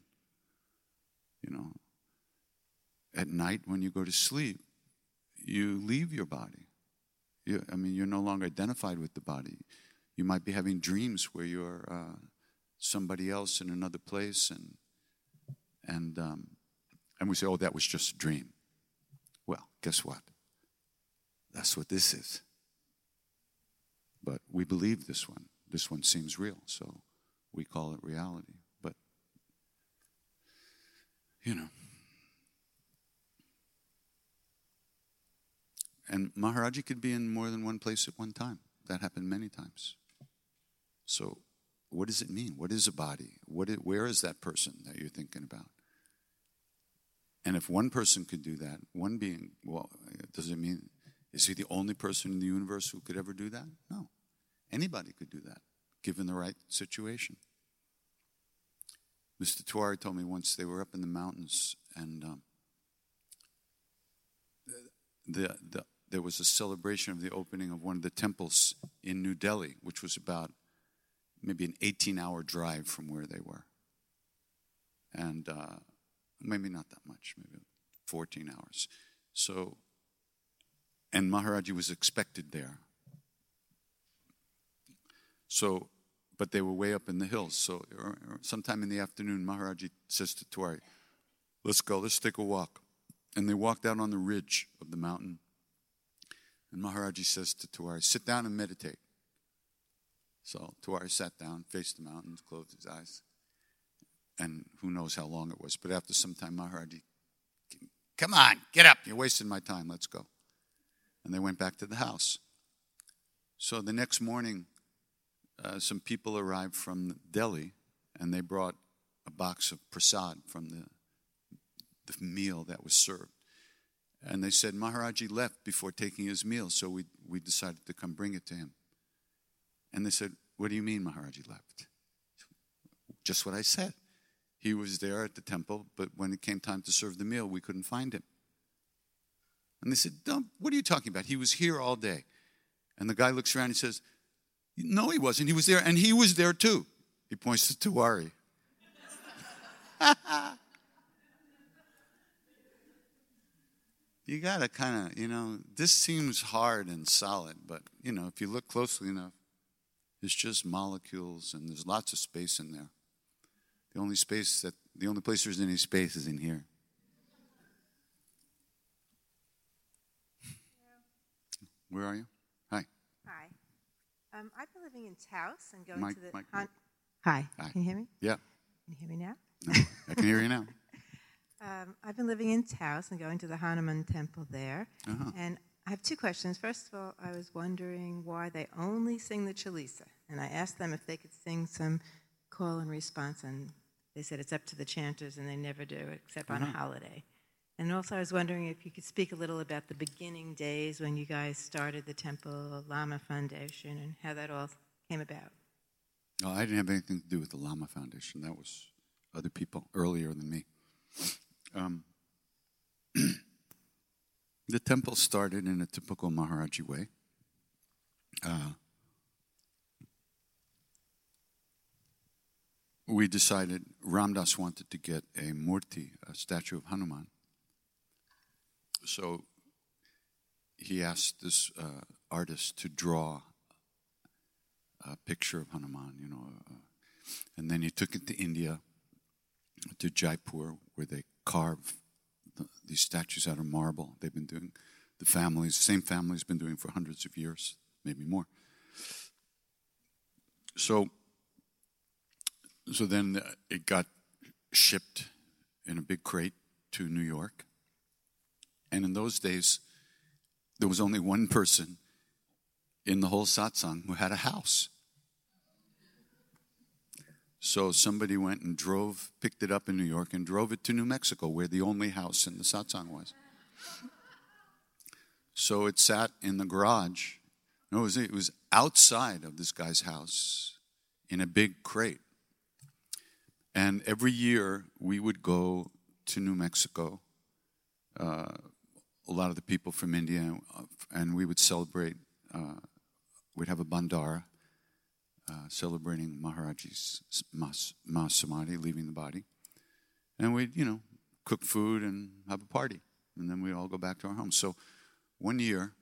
At night when you go to sleep, you leave your body. You're no longer identified with the body. You might be having dreams where you're somebody else in another place, and we say, oh, that was just a dream. Well, guess what? That's what this is. But we believe this one. This one seems real, so we call it reality. But, And Maharaji could be in more than one place at one time. That happened many times. So what does it mean? What is a body? Where is that person that you're thinking about? And if one person could do that, one being, well, does it mean, is he the only person in the universe who could ever do that? No. Anybody could do that, given the right situation. Mr. Tiwari told me once they were up in the mountains, and there was a celebration of the opening of one of the temples in New Delhi, which was about maybe an 18-hour drive from where they were. And maybe not that much, maybe 14 hours. So, and Maharaji was expected there. So, but they were way up in the hills. So sometime in the afternoon, Maharaji says to Tiwari, let's go, let's take a walk. And they walked out on the ridge of the mountain. And Maharaji says to Tiwari, sit down and meditate. So Tiwari sat down, faced the mountains, closed his eyes. And who knows how long it was. But after some time, Maharaji, come on, get up. You're wasting my time. Let's go. And they went back to the house. So the next morning, some people arrived from Delhi, and they brought a box of prasad from the meal that was served. And they said Maharaji left before taking his meal, so we decided to come bring it to him. And they said, "What do you mean Maharaji left?" Just what I said. He was there at the temple, but when it came time to serve the meal, we couldn't find him. And they said, "What are you talking about? He was here all day." And the guy looks around and says, "No, he wasn't. He was there, and he was there too." He points to Tiwari. You got to kind of, this seems hard and solid, but, if you look closely enough, it's just molecules, and there's lots of space in there. The only place there's any space is in here. Where are you? Hi. Hi. I've been living in Taos and going Mike, to the... Mike. Hi. Hi. Can you hear me? Yeah. Can you hear me now? No, I can hear you now. I've been living in Taos and going to the Hanuman temple there. Uh-huh. And I have two questions. First of all, I was wondering why they only sing the Chalisa. And I asked them if they could sing some call and response, and they said it's up to the chanters, and they never do, except on a holiday. And also I was wondering if you could speak a little about the beginning days when you guys started the Temple Lama Foundation and how that all came about. No, I didn't have anything to do with the Lama Foundation. That was other people earlier than me. The temple started in a typical Maharaji way. We decided Ram Dass wanted to get a murti, a statue of Hanuman. So he asked this artist to draw a picture of Hanuman, and then he took it to India, to Jaipur, where they carve these statues out of marble. They've been doing, same family's been doing for hundreds of years, maybe more. So then it got shipped in a big crate to New York. And in those days, there was only one person in the whole satsang who had a house. So somebody went and picked it up in New York and drove it to New Mexico, where the only house in the satsang was. So it sat in the garage. No, it was outside of this guy's house in a big crate. And every year we would go to New Mexico, a lot of the people from India, and we would celebrate, we'd have a bandara, celebrating Maharaji's Mahasamadhi, leaving the body. And we'd, cook food and have a party. And then we'd all go back to our homes. So one year,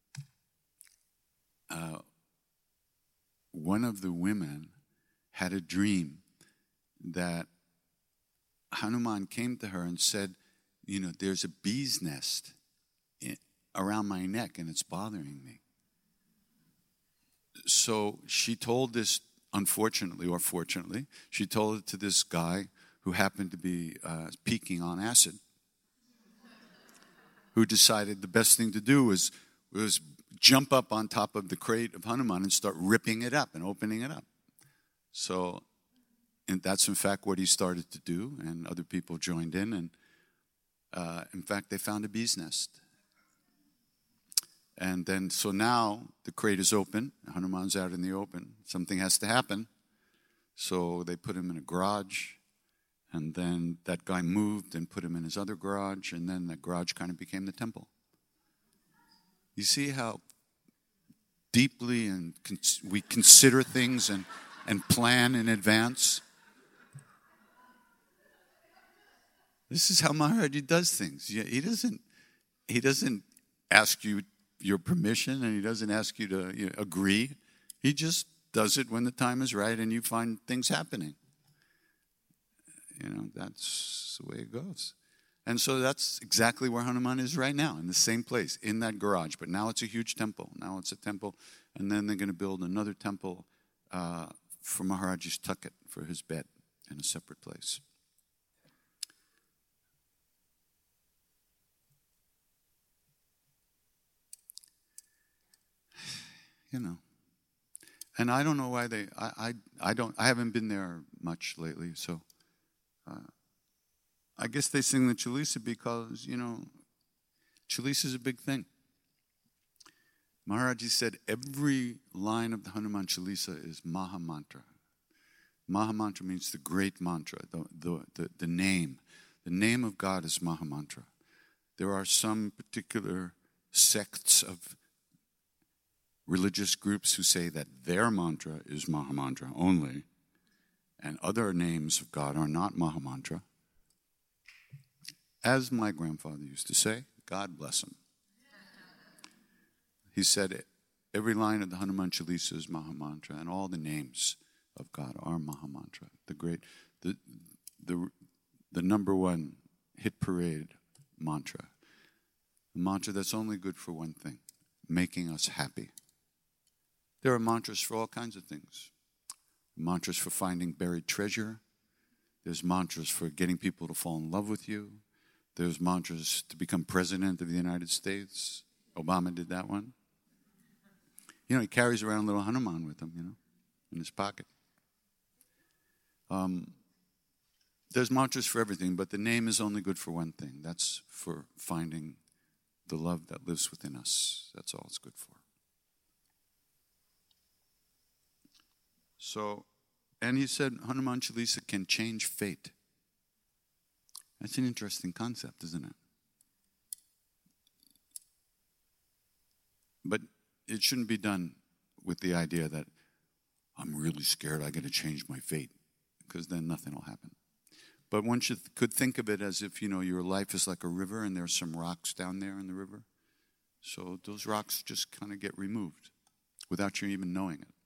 one of the women had a dream that Hanuman came to her and said, there's a bee's nest around my neck and it's bothering me. So she told this, unfortunately or fortunately, she told it to this guy who happened to be peaking on acid, who decided the best thing to do was jump up on top of the crate of Hanuman and start ripping it up and opening it up. So, and that's in fact what he started to do, and other people joined in, and in fact they found a bee's nest. And then, so now the crate is open, Hanuman's out in the open, something has to happen. So they put him in a garage, and then that guy moved and put him in his other garage, and then that garage kind of became the temple. You see how deeply and we consider things and plan in advance? This is how Maharaji does things. He doesn't ask you your permission, and he doesn't ask you to agree. He just does it when the time is right, and you find things happening. That's the way it goes. And so that's exactly where Hanuman is right now, in the same place, in that garage. But now it's a huge temple. Now it's a temple, and then they're going to build another temple for Maharaji's Tucket, for his bed, in a separate place. you know. And I don't know why I haven't been there much lately, so I guess they sing the Chalisa because, you know, Chalisa is a big thing. Maharaji said every line of the Hanuman Chalisa is Maha Mantra. Maha Mantra means the great mantra, the name. The name of God is Maha Mantra. There are some particular sects of religious groups who say that their mantra is Maha Mantra only, and other names of God are not Maha Mantra. As my grandfather used to say, God bless him. He said every line of the Hanuman Chalisa is Maha Mantra, and all the names of God are Maha Mantra. The number one hit parade mantra. The mantra that's only good for one thing, making us happy. There are mantras for all kinds of things. Mantras for finding buried treasure. There's mantras for getting people to fall in love with you. There's mantras to become president of the United States. Obama did that one. You know, he carries around a little Hanuman with him, you know, in his pocket. There's mantras for everything, but the name is only good for one thing. That's for finding the love that lives within us. That's all it's good for. So, and he said Hanuman Chalisa can change fate. That's an interesting concept, isn't it? But it shouldn't be done with the idea that I'm really scared I got to change my fate, because then nothing will happen. But one could think of it as if, you know, your life is like a river and there's some rocks down there in the river. So those rocks just kind of get removed without you even knowing it.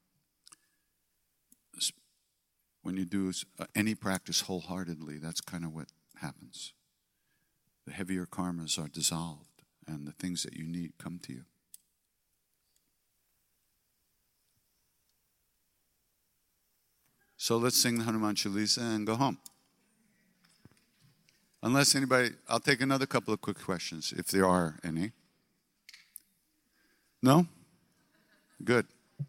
When you do any practice wholeheartedly, that's kind of what happens. The heavier karmas are dissolved and the things that you need come to you. So let's sing the Hanuman Chalisa and go home. Unless anybody, I'll take another couple of quick questions, if there are any. No? Good.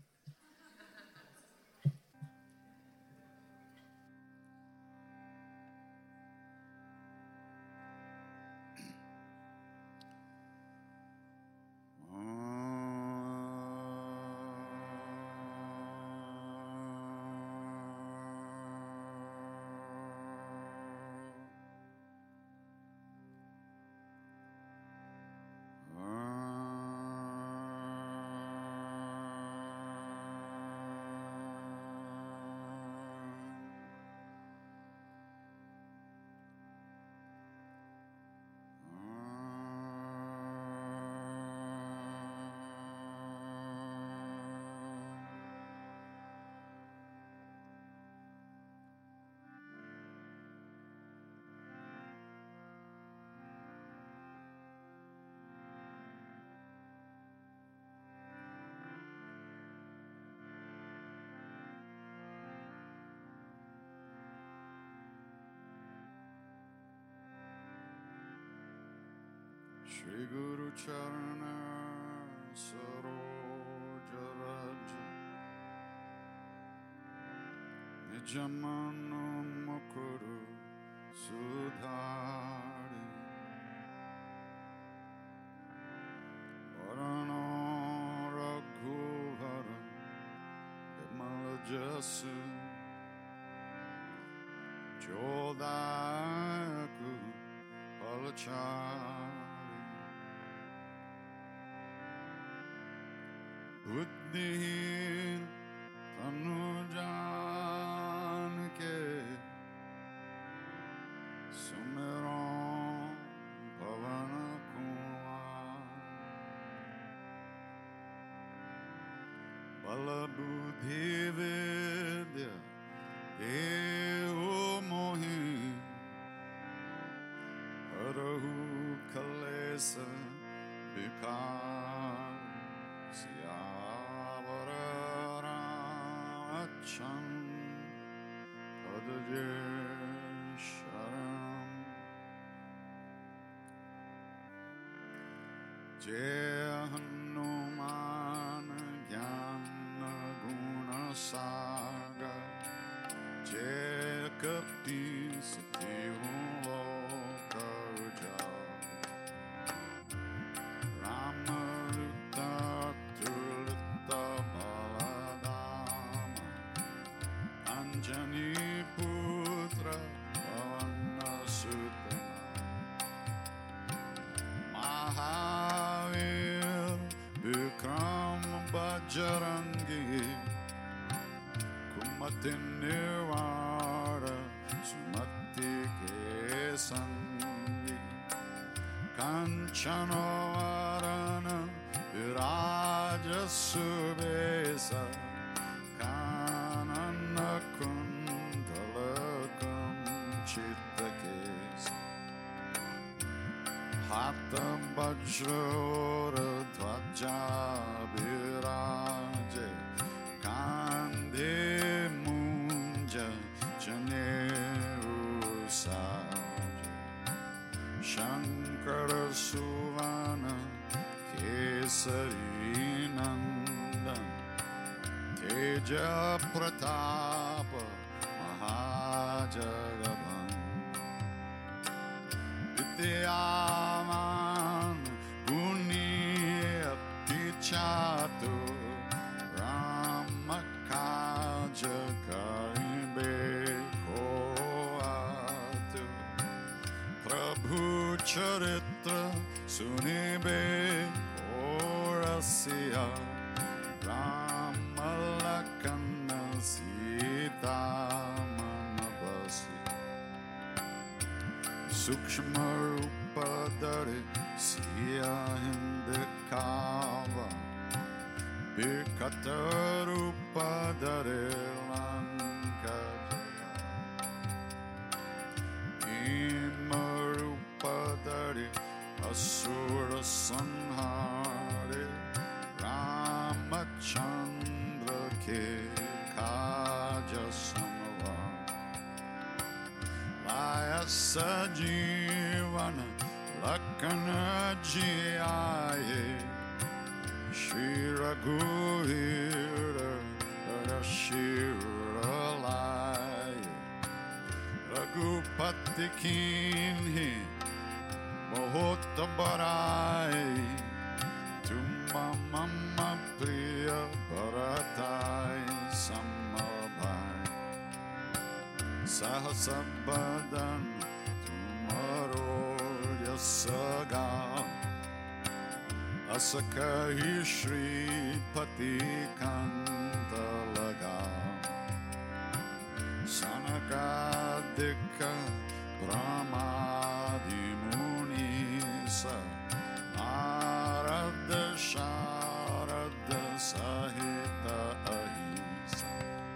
Shri Guru Charana Saroja Raja Nijamano Mukuru Sudhari Varano Raghuvara Vimala Jasu Jodaku Palachari Buddhi Tanujan ke Sumeron Pavana Kumar Bala Buddhi Vidya Deho Mohi Harahu Kalesa Bikar Siyavara Ramachan Padaje Sharam Jai Hanuman Gyan kapi loka ujal. Ramaruta tulita baladama. Anjani putra bhavana sutana. Mahavir Vikram Bajrangi. Kumati Nirvara Sumati Kesangi Kanchana Varana Viraja Subesa Kanana Kundalakam Chittakesa Hatha Vajra Dvaja Viraje Kande Munja Janeru Saja Shankara Suvana Kesari Nandan Teja Pratapa Mahajagavan Vidyavan Guni Aptichatu Ramakaja Karibe Koatu Prabhu Charitra Sunibe Korasya Ramalakana Sita Manabasi Sukshma Rupadari Siya Hindikava Birkatarupadare Lankajaya Imarupadare Asura Sanhare Ramachandra Ke Kaja Samava Laya Sajivana Lakana Jiaye Shri Raghuveera Rashiralaya Raghupati Kinhi Mohotabarai Tumma Mama Priya Bharatai Samabhai Sahasabadan Tumaro Yasaga Asakahi Shri Pati Kantalaga Sanakadika Brahmadi Munisa Narada Sharada Sahita Ahisa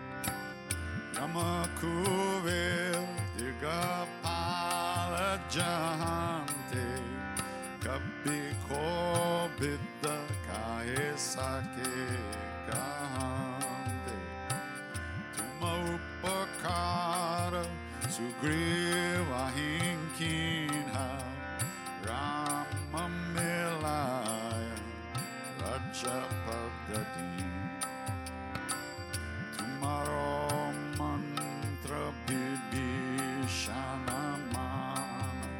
Yamakuvel Digapala Jahante Kapi Kobita Kae Sake Kahante Tuma Upakara Sugriva Hinkinha Rama Milaya Rajapadati Tumaro Mantra Bibhishana Mana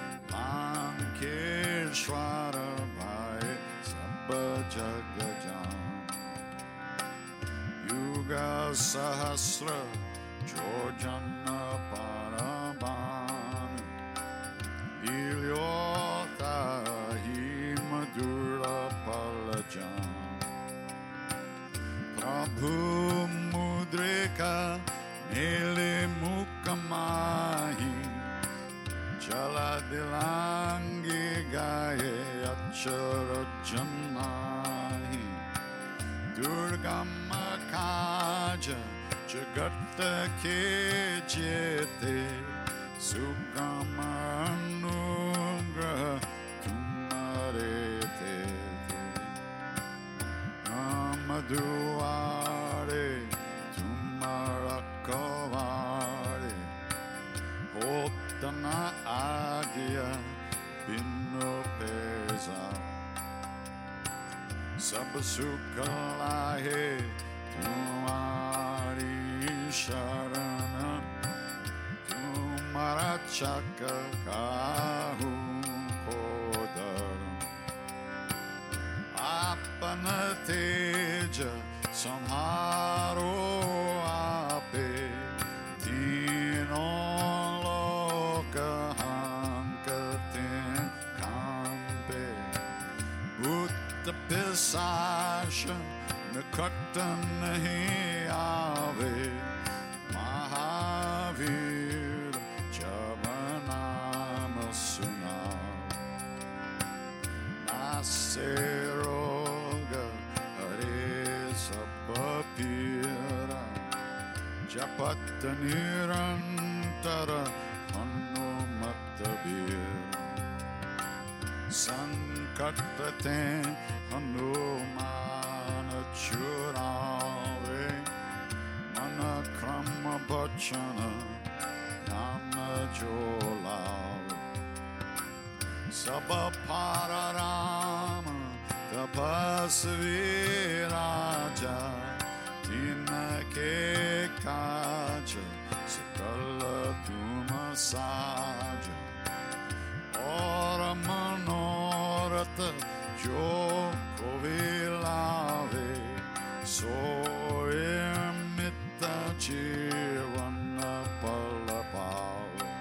Lankeshwara Bhai Sabba Jagajan Yuga Sahasra Jojana Paraman Ilyota Himadura Palajan Prabhu Mudrika Nele Mukamahi Jaladilangi Gaye Achara Janahi Durgama Kaja Jagata Ke Jete Sugamanugra Tumarete Amaduare Tumarakavare Hotana Agya Bino Peza Sabasukalahe Tumari Sharana chaka kahu kodar apana teja samharo ape तीनों लोक हम करते कांपे भूत पिशाच निकट नहीं आवे महावीर जब नाम सुना नासे रोग हरे सब पीरा जपत निरंतर हनुमत बीर संकट ते हनुमान छुड़ावे मन क्रम बचन नाम जो लावे सब पार राम तपस्वी राजा तिनके काज सकल तुम साज और मनोरथ जो कोई लावे सोए मित जीवन पल पावे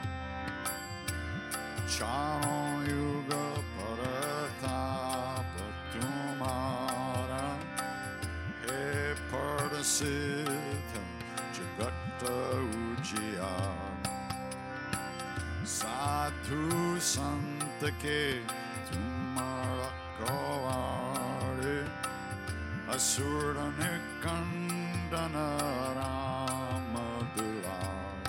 चारों युग परताप तुम्हारा हे सिद्ध जगत उजियार साधु संत के तुम रखवारे असुर निकंदन राम दुलार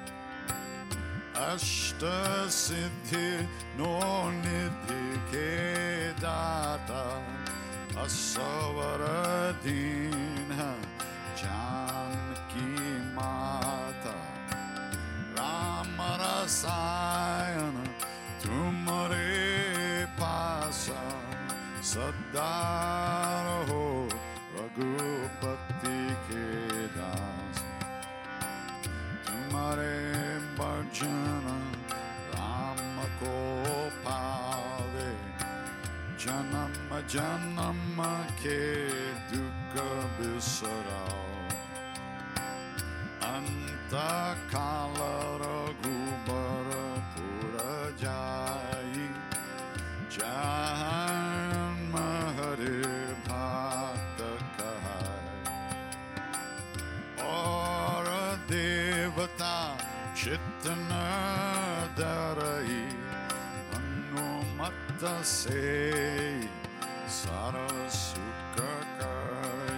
अष्ट सिद्धि नो निधि के दाता असवर दीन जानकी माता राम रसायन तुम्हारे पास सदा हो रघुपति के दास तुम्हारे भजन राम को पावे जन्म जन्म के दुख बिसराओ अंत काल रघुबर पुर जाई जन्म हरे भक्त कहाय और देवता चित्त न डरई हनुमत से सारा सुख करे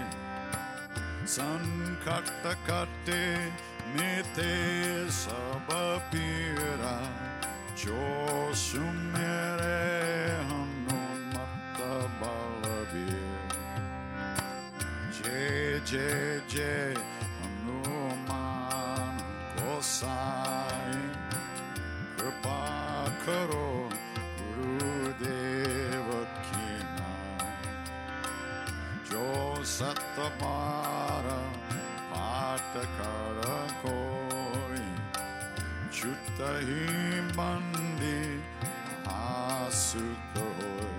संकट कटे मिटे सब पीरा जो सुमेरे हनुमत बलबीर जय जय जय हनुमान गोसाई कृपा करो गुरुदेव की नाम जो सत बार पाठ कर कोई छुट ही बंदी आसुक होय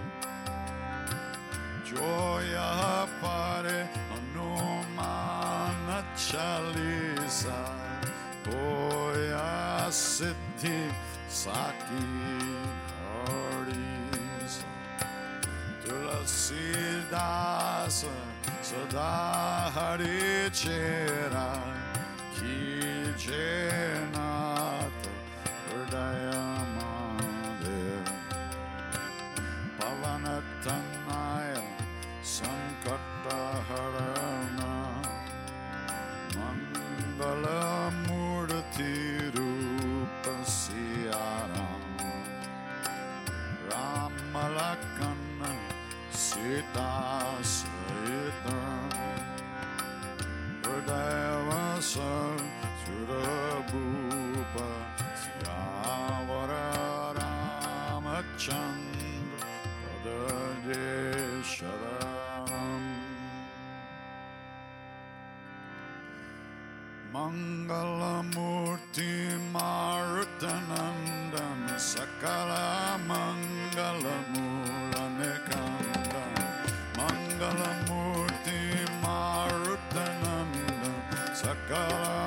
जो यह पारे हनुमान चालीसा होया सिद्धि साकी तुलसीदास सदा हरि चेरा कीजे नाथ हृदय मंदिर पवन तनय संकट हरण मंगल मूर्ति रूप सियाराम राम लखन सीता सहित हृदय वस सुरभूप सियावर Mangalamurti Marutanandan Sakala Mangalamuranekandan Mangalamurti Marutanandan Sakala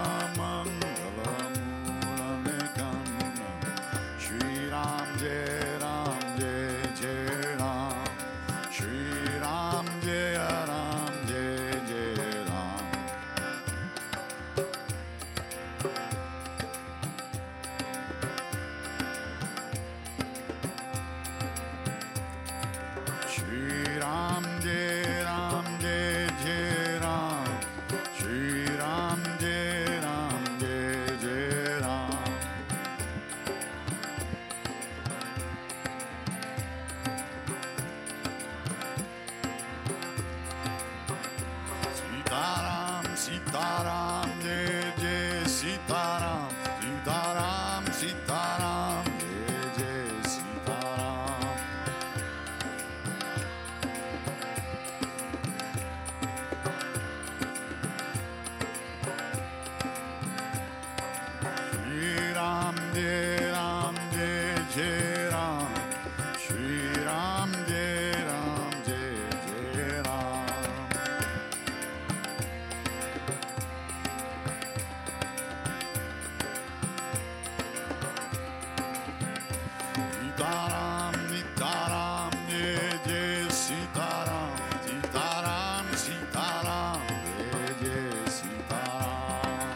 Mangalamuranekandan Shri Ram Jai Ram Jai Jai Ram Shri Ram Jai Ram Jai Jai Ram Shri Ram Jai Ram Jai Jai Ram Shri Ram Jai Ram Jai Jai Ram Sitaram Sitaram Jai Jai Sitaram Sitaram Sitaram Jai Jai Sitaram Shri Ram Jai Ram Jai Jai Ram Shri Ram Jai Ram Jai Jai Ram Sitaram Sitaram Jai Jai Sitaram Sitaram Sitaram Jai Jai Sitaram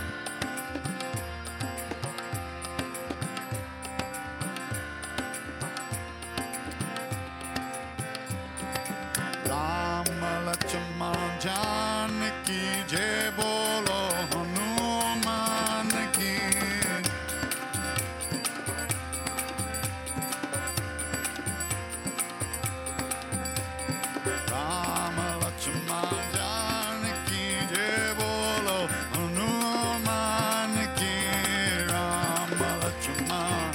Ram Lakshman Janaki Jai Bolo Hanuman Ki Ram Lakshman Janaki Jai Bolo Hanuman Ki Ram Lakshman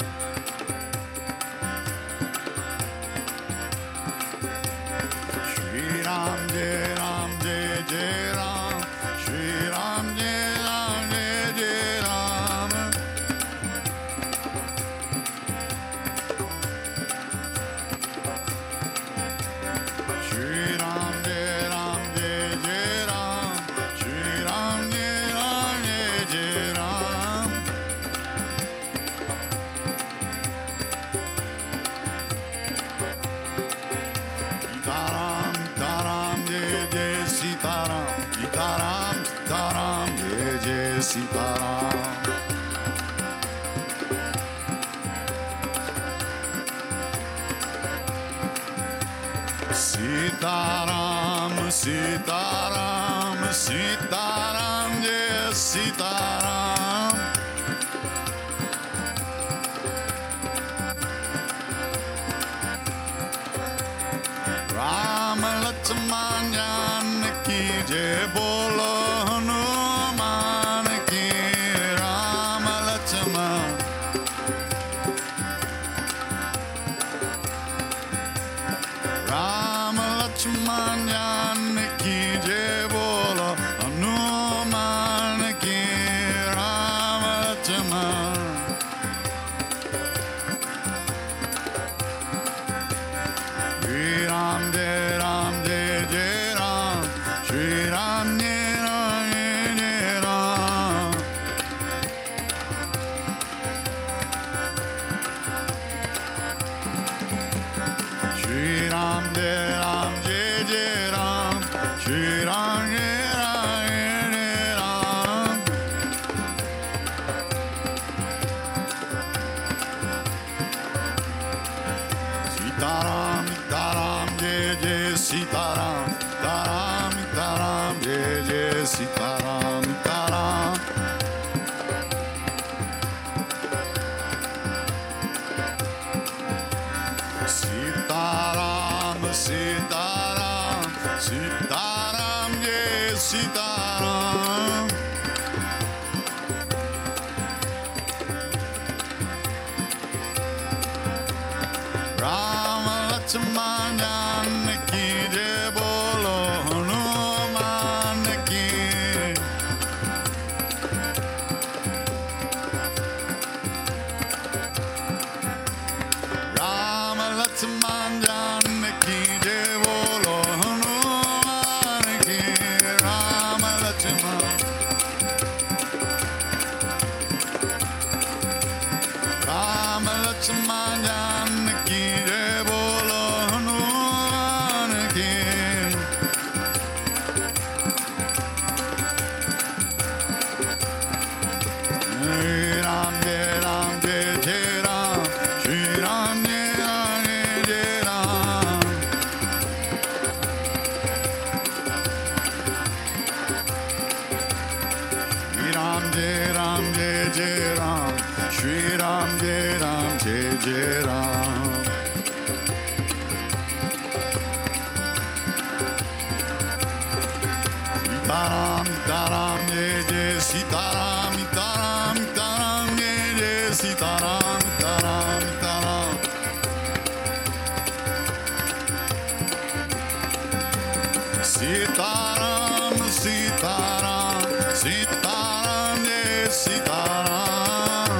Shri Ram Jai Ram Jai Jai Ram Shri Ram Jai Ram Jai Jai Ram Shri Ram Jai Ram Jai Jai Ram Shri Ram Jai Ram Jai Jai Ram Sitaram Sitaram Jai Jai Sitaram Sitaram Sitaram Jai Jai Sitaram Sitaram Sitaram Sitaram Jai Sitaram Ram Lakshman Janaki Jai Bolo Hanuman Ki Ram Lakshman Ram Lakshman Janaki Jai Bolo Hanuman Ki Ram Lakshman Shri Ram Jai Ram Jai Jai Ram Shri Ram Jai Ram Jai Jai Ram Shri Ram Jai Ram Jai Jai Ram Shri Ram Jai Ram Jai Jai Ram Sitaram Sitaram Jai Jai Sitaram Sitaram Sitaram Jai Jai Sitaram Sitaram Sitaram Sitaram Sitaram Jai Sitaram Ram Lakshman Janaki Jai Bolo Hanuman Ki Jai Ram, Shri Ram Jai Ram, Jai Jai Ram. Sitaram, Sitaram, Jai Jai Sitaram, Sitaram, Sitaram, Jai Jai Sitaram, Sitaram, Sitaram. Sitaram, Sitaram, Sitaram, Jai Sitaram.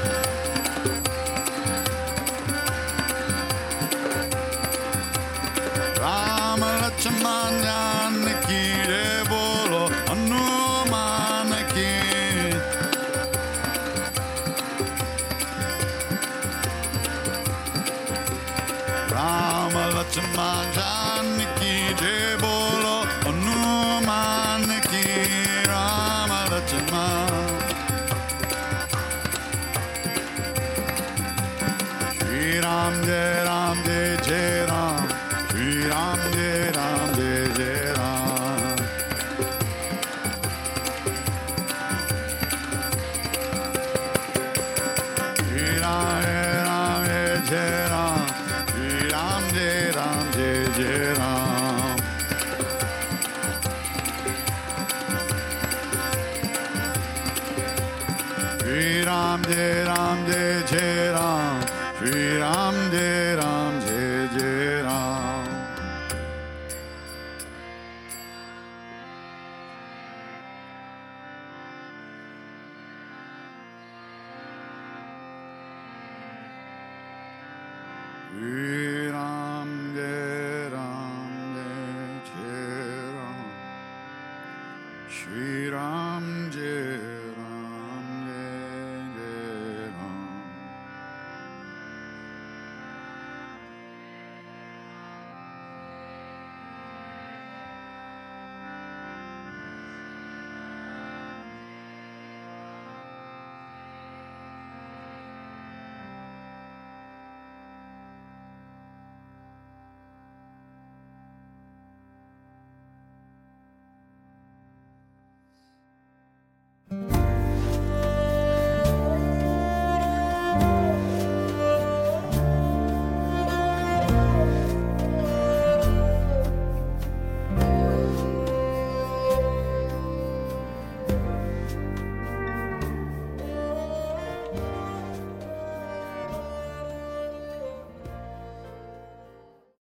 Ram Lakshman Janaki Jai Bolo Hanuman ki. Ram Lakshman Janaki Jai Bolo Hanuman ki. Ram Lakshman. Shri Ram Jai Ram Jai Jai Ram, Shri Ram Jai Ram Jai Jai Ram. Shri Ram Jai Ram Jai Jai Ram, Shri Ram Jai Ram Jai Jai Ram. Shri Ram Jai Ram Jai Jai Ram, Shri Ram Jai Ram Jai Jai Ram. Shri Ram Jai Ram Jai Jai Ram, Shri Ram Jai